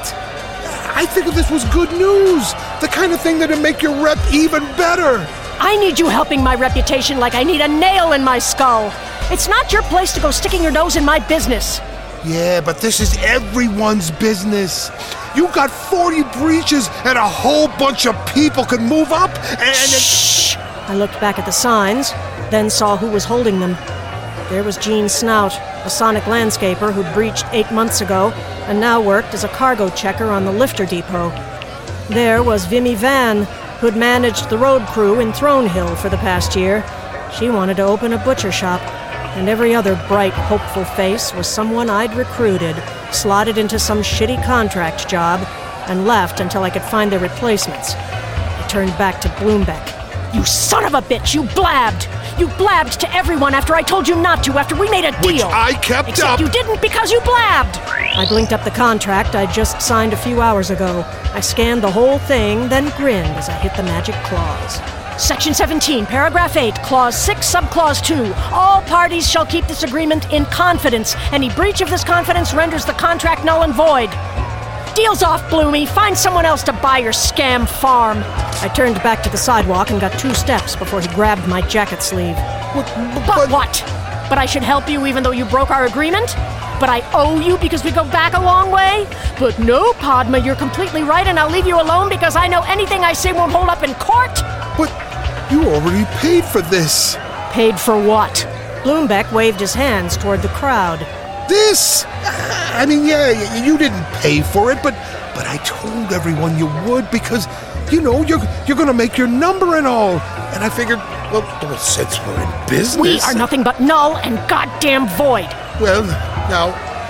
I figured this was good news. The kind of thing that'd make your rep even better. I need you helping my reputation like I need a nail in my skull. It's not your place to go sticking your nose in my business. Yeah, but this is everyone's business. You got forty breaches and a whole bunch of people can move up and... Shh! I looked back at the signs, then saw who was holding them. There was Gene Snout, a sonic landscaper who'd breached eight months ago and now worked as a cargo checker on the lifter depot. There was Vimy Van, who'd managed the road crew in Thronehill for the past year. She wanted to open a butcher shop, and every other bright, hopeful face was someone I'd recruited, slotted into some shitty contract job, and left until I could find their replacements. I turned back to Bloombeck. You son of a bitch, you blabbed! You blabbed to everyone after I told you not to, after we made a deal! Which I kept Except up! you didn't because you blabbed! I blinked up the contract I'd just signed a few hours ago. I scanned the whole thing, then grinned as I hit the magic clause. Section seventeen, paragraph eight, clause six, subclause two. All parties shall keep this agreement in confidence. Any breach of this confidence renders the contract null and void. Deal's off, Bloomy. Find someone else to buy your scam farm. I turned back to the sidewalk and got two steps before he grabbed my jacket sleeve. But, But, but what? But I should help you even though you broke our agreement? But I owe you because we go back a long way? But no, Padma, you're completely right, and I'll leave you alone because I know anything I say won't hold up in court. But you already paid for this. Paid for what? Bloombeck waved his hands toward the crowd. This? I mean, yeah, you didn't pay for it, but but I told everyone you would because, you know, you're you're gonna make your number and all. And I figured, well, well since we're in business... We are nothing but null and goddamn void. Well, now...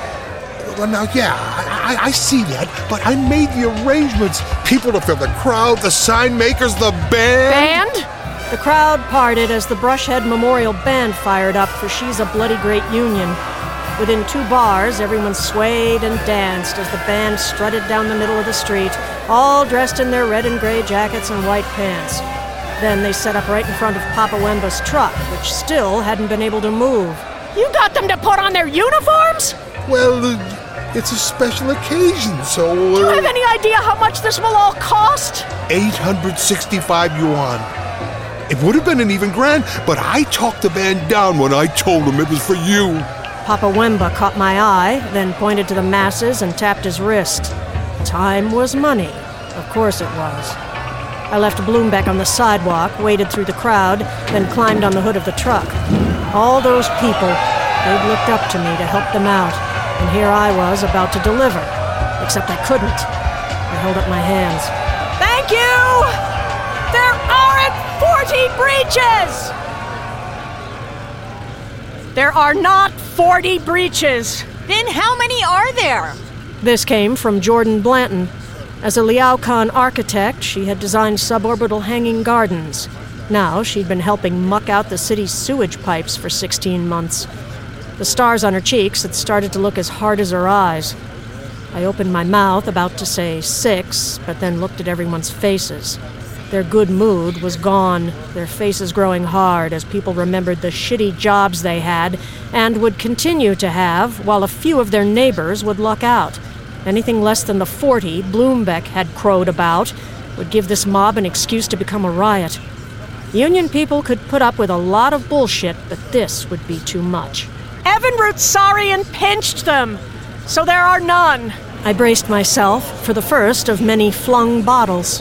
Well, now, yeah, I, I, I see that, but I made the arrangements. People to fill the crowd, the sign makers, the band... Band? The crowd parted as the Brushhead Memorial Band fired up for She's a Bloody Great Union. Within two bars, everyone swayed and danced as the band strutted down the middle of the street, all dressed in their red and gray jackets and white pants. Then they set up right in front of Papa Wemba's truck, which still hadn't been able to move. You got them to put on their uniforms? Well, uh, it's a special occasion, so... Uh, Do you have any idea how much this will all cost? eight hundred sixty-five yuan. It would have been an even grand, but I talked the band down when I told them it was for you. Papa Wemba caught my eye, then pointed to the masses and tapped his wrist. Time was money. Of course it was. I left Bloombeck on the sidewalk, waded through the crowd, then climbed on the hood of the truck. All those people, they'd looked up to me to help them out, and here I was about to deliver. Except I couldn't. I held up my hands. Thank you! forty breaches! There are not forty breaches. Then how many are there? This came from Jordan Blanton. As a Liaokan architect, she had designed suborbital hanging gardens. Now she'd been helping muck out the city's sewage pipes for sixteen months. The stars on her cheeks had started to look as hard as her eyes. I opened my mouth, about to say six, but then looked at everyone's faces. Their good mood was gone, their faces growing hard as people remembered the shitty jobs they had and would continue to have, while a few of their neighbors would luck out. Anything less than the forty Bloombeck had crowed about would give this mob an excuse to become a riot. Union people could put up with a lot of bullshit, but this would be too much. Evinruth Saurian pinched them, so there are none. I braced myself for the first of many flung bottles.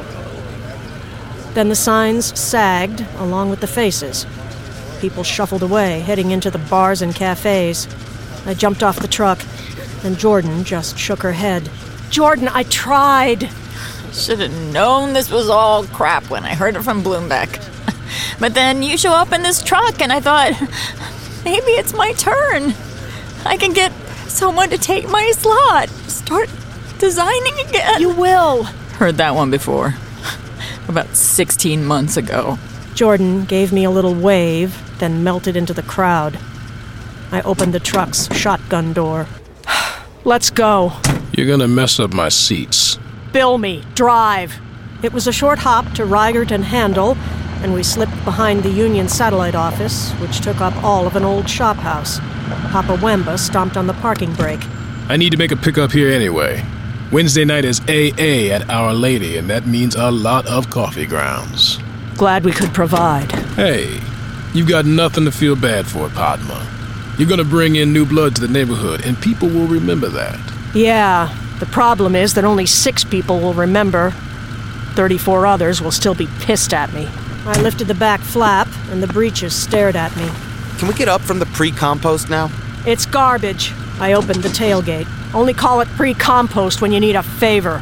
Then the signs sagged, along with the faces. People shuffled away, heading into the bars and cafes. I jumped off the truck, and Jordan just shook her head. Jordan, I tried. Should have known this was all crap when I heard it from Bloombeck. But then you show up in this truck, and I thought, maybe it's my turn. I can get someone to take my slot. Start designing again. You will. Heard that one before. About sixteen months ago. Jordan gave me a little wave, then melted into the crowd. I opened the truck's shotgun door. Let's go. You're gonna mess up my seats. Bill me. Drive. It was a short hop to Reichert and Handel, and we slipped behind the Union satellite office, which took up all of an old shop house. Papa Wemba stomped on the parking brake. I need to make a pickup here anyway. Wednesday night is A A at Our Lady, and that means a lot of coffee grounds. Glad we could provide. Hey, you've got nothing to feel bad for, Padma. You're gonna bring in new blood to the neighborhood, and people will remember that. Yeah, the problem is that only six people will remember. Thirty-four others will still be pissed at me. I lifted the back flap, and the breeches stared at me. Can we get up from the pre-compost now? It's garbage. I opened the tailgate. Only call it pre-compost when you need a favor.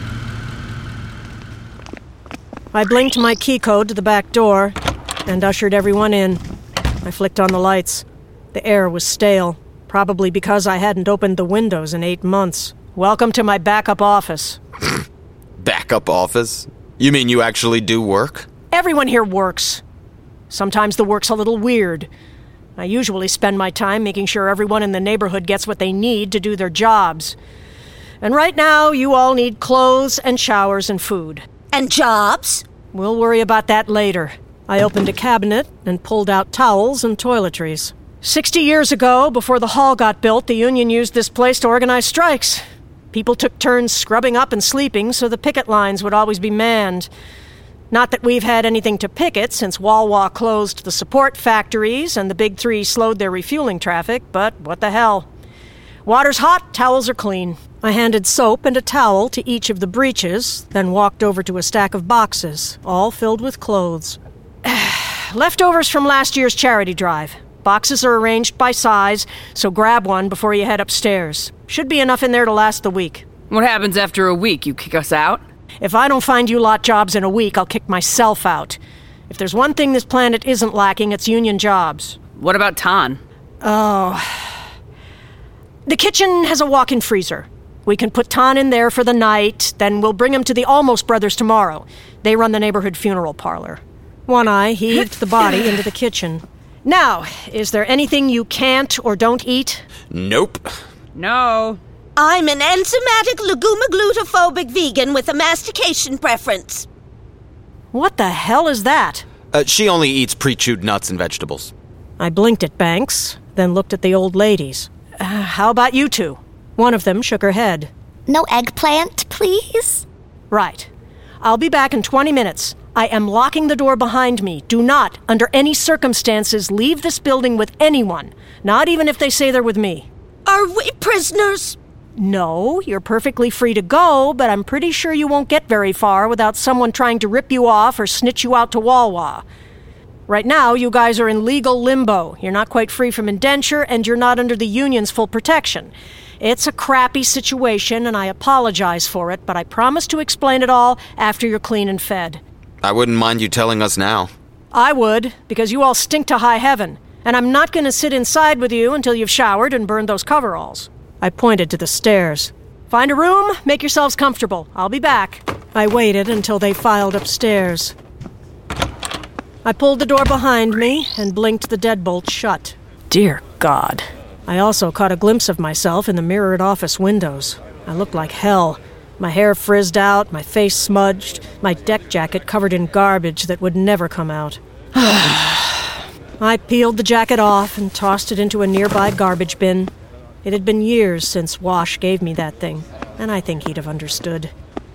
I blinked my key code to the back door and ushered everyone in. I flicked on the lights. The air was stale, probably because I hadn't opened the windows in eight months. Welcome to my backup office. Backup office? You mean you actually do work? Everyone here works. Sometimes the work's a little weird. I usually spend my time making sure everyone in the neighborhood gets what they need to do their jobs. And right now, you all need clothes and showers and food. And jobs? We'll worry about that later. I opened a cabinet and pulled out towels and toiletries. Sixty years ago, before the hall got built, the Union used this place to organize strikes. People took turns scrubbing up and sleeping, so the picket lines would always be manned. Not that we've had anything to picket since Wawa closed the support factories and the big three slowed their refueling traffic, but what the hell. Water's hot, towels are clean. I handed soap and a towel to each of the breeches, then walked over to a stack of boxes, all filled with clothes. Leftovers from last year's charity drive. Boxes are arranged by size, so grab one before you head upstairs. Should be enough in there to last the week. What happens after a week? You kick us out? If I don't find you lot jobs in a week, I'll kick myself out. If there's one thing this planet isn't lacking, it's union jobs. What about Tan? Oh. The kitchen has a walk-in freezer. We can put Tan in there for the night, then we'll bring him to the Almost Brothers tomorrow. They run the neighborhood funeral parlor. One Eye heaved the body into the kitchen. Now, is there anything you can't or don't eat? Nope. No. I'm an enzymatic legumoglutophobic vegan with a mastication preference. What the hell is that? Uh, she only eats pre-chewed nuts and vegetables. I blinked at Banks, then looked at the old ladies. Uh, how about you two? One of them shook her head. No eggplant, please? Right. I'll be back in twenty minutes. I am locking the door behind me. Do not, under any circumstances, leave this building with anyone. Not even if they say they're with me. Are we prisoners? No, you're perfectly free to go, but I'm pretty sure you won't get very far without someone trying to rip you off or snitch you out to Wawa. Right now, you guys are in legal limbo. You're not quite free from indenture, and you're not under the union's full protection. It's a crappy situation, and I apologize for it, but I promise to explain it all after you're clean and fed. I wouldn't mind you telling us now. I would, because you all stink to high heaven, and I'm not going to sit inside with you until you've showered and burned those coveralls. I pointed to the stairs. Find a room, make yourselves comfortable. I'll be back. I waited until they filed upstairs. I pulled the door behind me and blinked the deadbolt shut. Dear God. I also caught a glimpse of myself in the mirrored office windows. I looked like hell. My hair frizzed out, my face smudged, my deck jacket covered in garbage that would never come out. I peeled the jacket off and tossed it into a nearby garbage bin. It had been years since Wash gave me that thing, and I think he'd have understood.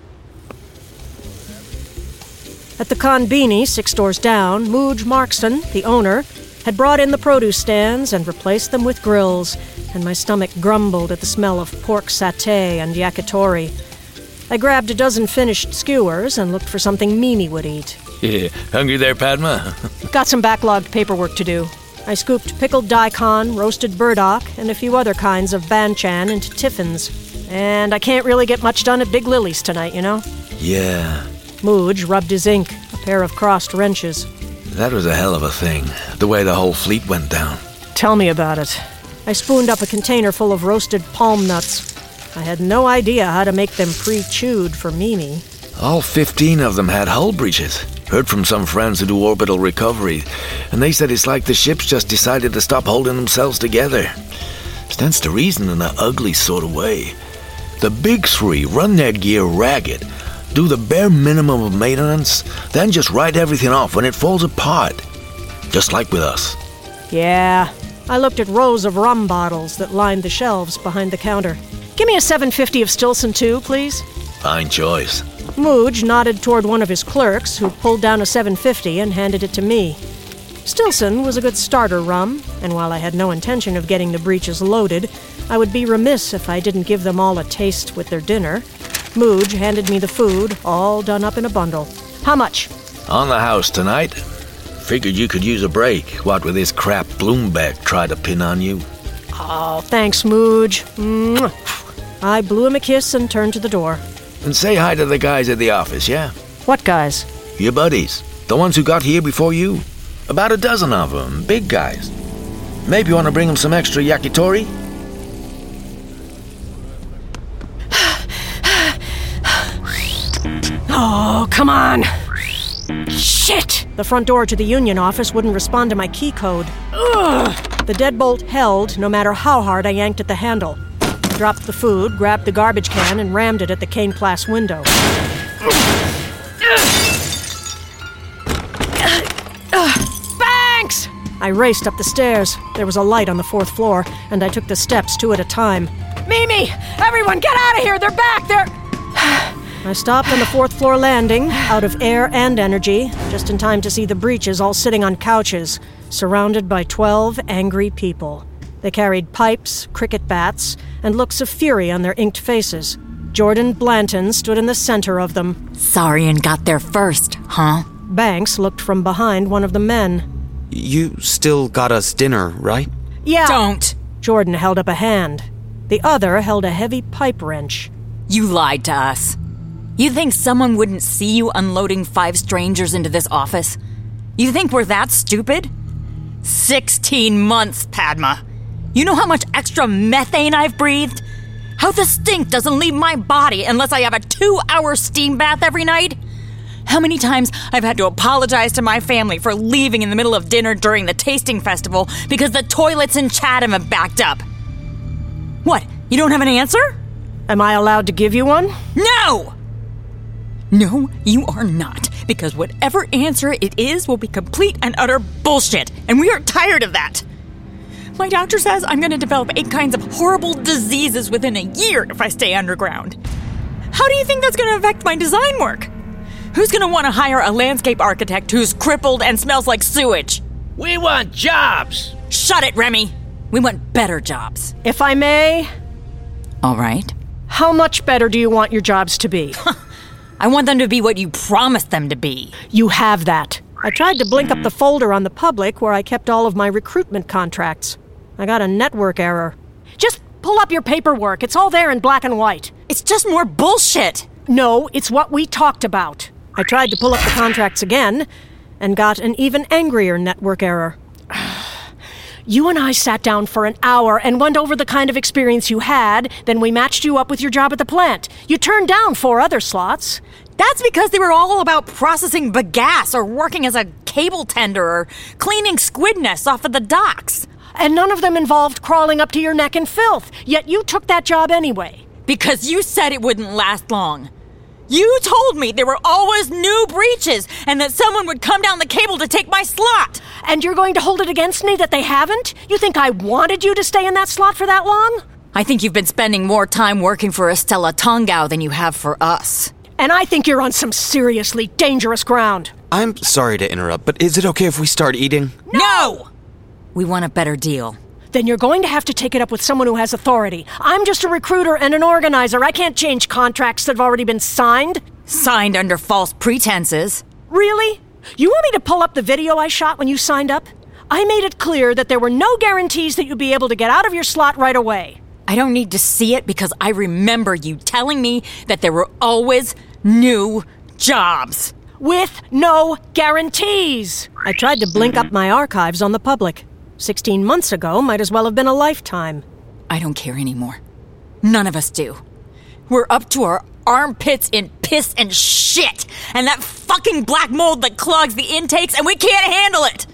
At the Conbini, six doors down, Mooj Markston, the owner, had brought in the produce stands and replaced them with grills, and my stomach grumbled at the smell of pork satay and yakitori. I grabbed a dozen finished skewers and looked for something Mimi would eat. Yeah, hungry there, Padma? Got some backlogged paperwork to do. I scooped pickled daikon, roasted burdock, and a few other kinds of banchan into tiffins. And I can't really get much done at Big Lily's tonight, you know? Yeah. Mooj rubbed his ink, a pair of crossed wrenches. That was a hell of a thing, the way the whole fleet went down. Tell me about it. I spooned up a container full of roasted palm nuts. I had no idea how to make them pre-chewed for Mimi. All fifteen of them had hull breaches. Heard from some friends who do orbital recovery, and they said it's like the ships just decided to stop holding themselves together. Stands to reason in an ugly sort of way. The big three run their gear ragged, do the bare minimum of maintenance, then just write everything off when it falls apart. Just like with us. Yeah. I looked at rows of rum bottles that lined the shelves behind the counter. Give me a seven fifty of Stilson, too, please. Fine choice. Mooj nodded toward one of his clerks, who pulled down a seven fifty and handed it to me. Stilson was a good starter rum, and while I had no intention of getting the breeches loaded, I would be remiss if I didn't give them all a taste with their dinner. Mooj handed me the food, all done up in a bundle. How much? On the house tonight. Figured you could use a break, what with this crap Bloomberg tried to pin on you. Oh, thanks, Mooj. Mwah. I blew him a kiss and turned to the door. And say hi to the guys at the office, yeah? What guys? Your buddies. The ones who got here before you. About a dozen of them, big guys. Maybe you want to bring them some extra yakitori? Oh, come on! Shit! The front door to the union office wouldn't respond to my key code. Ugh! The deadbolt held no matter how hard I yanked at the handle. I dropped the food, grabbed the garbage can, and rammed it at the Kane Place window. Banks! I raced up the stairs. There was a light on the fourth floor, and I took the steps two at a time. Mimi! Everyone, get out of here! They're back! They're... I stopped on the fourth floor landing, out of air and energy, just in time to see the breeches all sitting on couches, surrounded by twelve angry people. They carried pipes, cricket bats, and looks of fury on their inked faces. Jordan Blanton stood in the center of them. Saurian got there first, huh? Banks looked from behind one of the men. You still got us dinner, right? Yeah. Don't! Jordan held up a hand. The other held a heavy pipe wrench. You lied to us. You think someone wouldn't see you unloading five strangers into this office? You think we're that stupid? Sixteen months, Padma. You know how much extra methane I've breathed? How the stink doesn't leave my body unless I have a two-hour steam bath every night? How many times I've had to apologize to my family for leaving in the middle of dinner during the tasting festival because the toilets in Chatham have backed up? What, you don't have an answer? Am I allowed to give you one? No! No, you are not, because whatever answer it is will be complete and utter bullshit, and we are tired of that. My doctor says I'm going to develop eight kinds of horrible diseases within a year if I stay underground. How do you think that's going to affect my design work? Who's going to want to hire a landscape architect who's crippled and smells like sewage? We want jobs! Shut it, Remy! We want better jobs. If I may... All right. How much better do you want your jobs to be? I want them to be what you promised them to be. You have that. I tried to blink up the folder on the public where I kept all of my recruitment contracts. I got a network error. Just pull up your paperwork. It's all there in black and white. It's just more bullshit. No, it's what we talked about. I tried to pull up the contracts again, and got an even angrier network error. You and I sat down for an hour and went over the kind of experience you had, then we matched you up with your job at the plant. You turned down four other slots. That's because they were all about processing bagasse or working as a cable tender or cleaning squid nests off of the docks. And none of them involved crawling up to your neck in filth, yet you took that job anyway. Because you said it wouldn't last long. You told me there were always new breaches and that someone would come down the cable to take my slot. And you're going to hold it against me that they haven't? You think I wanted you to stay in that slot for that long? I think you've been spending more time working for Estella Tongau than you have for us. And I think you're on some seriously dangerous ground. I'm sorry to interrupt, but is it okay if we start eating? No! We want a better deal. Then you're going to have to take it up with someone who has authority. I'm just a recruiter and an organizer. I can't change contracts that have already been signed. Signed under false pretenses. Really? You want me to pull up the video I shot when you signed up? I made it clear that there were no guarantees that you'd be able to get out of your slot right away. I don't need to see it because I remember you telling me that there were always new jobs. With no guarantees. I tried to blink up my archives on the public. Sixteen months ago might as well have been a lifetime. I don't care anymore. None of us do. We're up to our armpits in piss and shit, and that fucking black mold that clogs the intakes, and we can't handle it.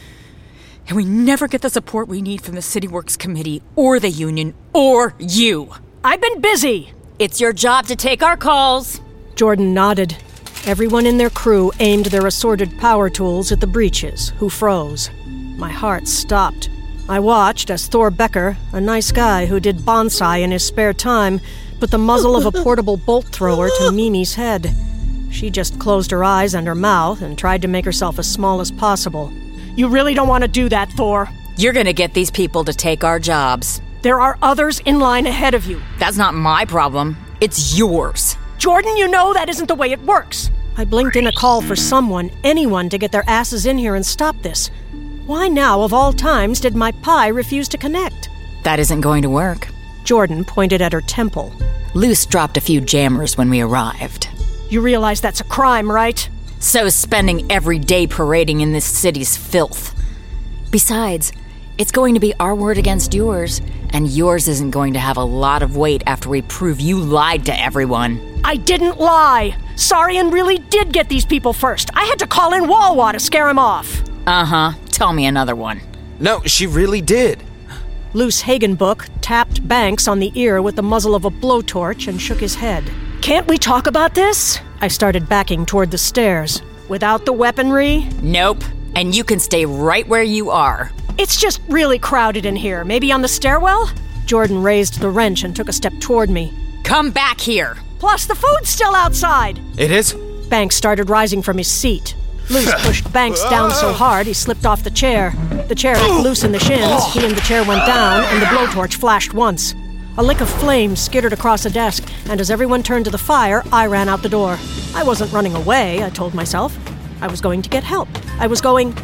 And we never get the support we need from the City Works Committee, or the union, or you. I've been busy. It's your job to take our calls. Jordan nodded. Everyone in their crew aimed their assorted power tools at the breaches, who froze. My heart stopped. I watched as Thor Becker, a nice guy who did bonsai in his spare time, put the muzzle of a portable bolt thrower to Mimi's head. She just closed her eyes and her mouth and tried to make herself as small as possible. You really don't want to do that, Thor. You're gonna get these people to take our jobs. There are others in line ahead of you. That's not my problem. It's yours. Jordan, you know that isn't the way it works. I blinked in a call for someone, anyone, to get their asses in here and stop this. Why now, of all times, did my pie refuse to connect? That isn't going to work. Jordan pointed at her temple. Luce dropped a few jammers when we arrived. You realize that's a crime, right? So is spending every day parading in this city's filth. Besides, it's going to be our word against yours, and yours isn't going to have a lot of weight after we prove you lied to everyone. I didn't lie. Sarian really did get these people first. I had to call in Walwa to scare him off. Uh-huh. Tell me another one. No, she really did. Luce Hagenbook tapped Banks on the ear with the muzzle of a blowtorch and shook his head. Can't we talk about this? I started backing toward the stairs. Without the weaponry? Nope. And you can stay right where you are. It's just really crowded in here. Maybe on the stairwell? Jordan raised the wrench and took a step toward me. Come back here. Plus, the food's still outside. It is? Banks started rising from his seat. Luce pushed Banks down so hard he slipped off the chair. The chair hit Luce in the shins, he and the chair went down, and the blowtorch flashed once. A lick of flame skittered across the desk, and as everyone turned to the fire, I ran out the door. I wasn't running away, I told myself. I was going to get help. I was going...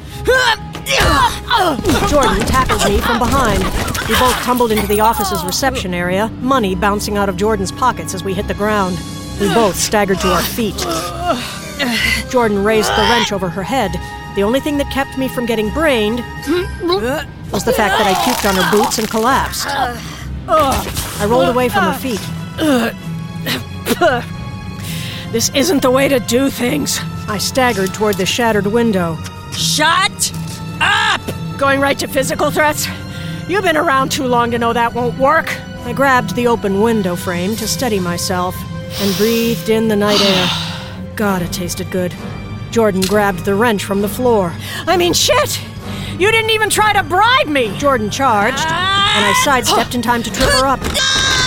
Jordan tackled me from behind. We both tumbled into the office's reception area, money bouncing out of Jordan's pockets as we hit the ground. We both staggered to our feet. Jordan raised the wrench over her head. The only thing that kept me from getting brained was the fact that I puked on her boots and collapsed. I rolled away from her feet. This isn't the way to do things. I staggered toward the shattered window. Shut up! Going right to physical threats? You've been around too long to know that won't work. I grabbed the open window frame to steady myself and breathed in the night air. God, it tasted good. Jordan grabbed the wrench from the floor. I mean, shit! You didn't even try to bribe me! Jordan charged, and I sidestepped in time to trip her up.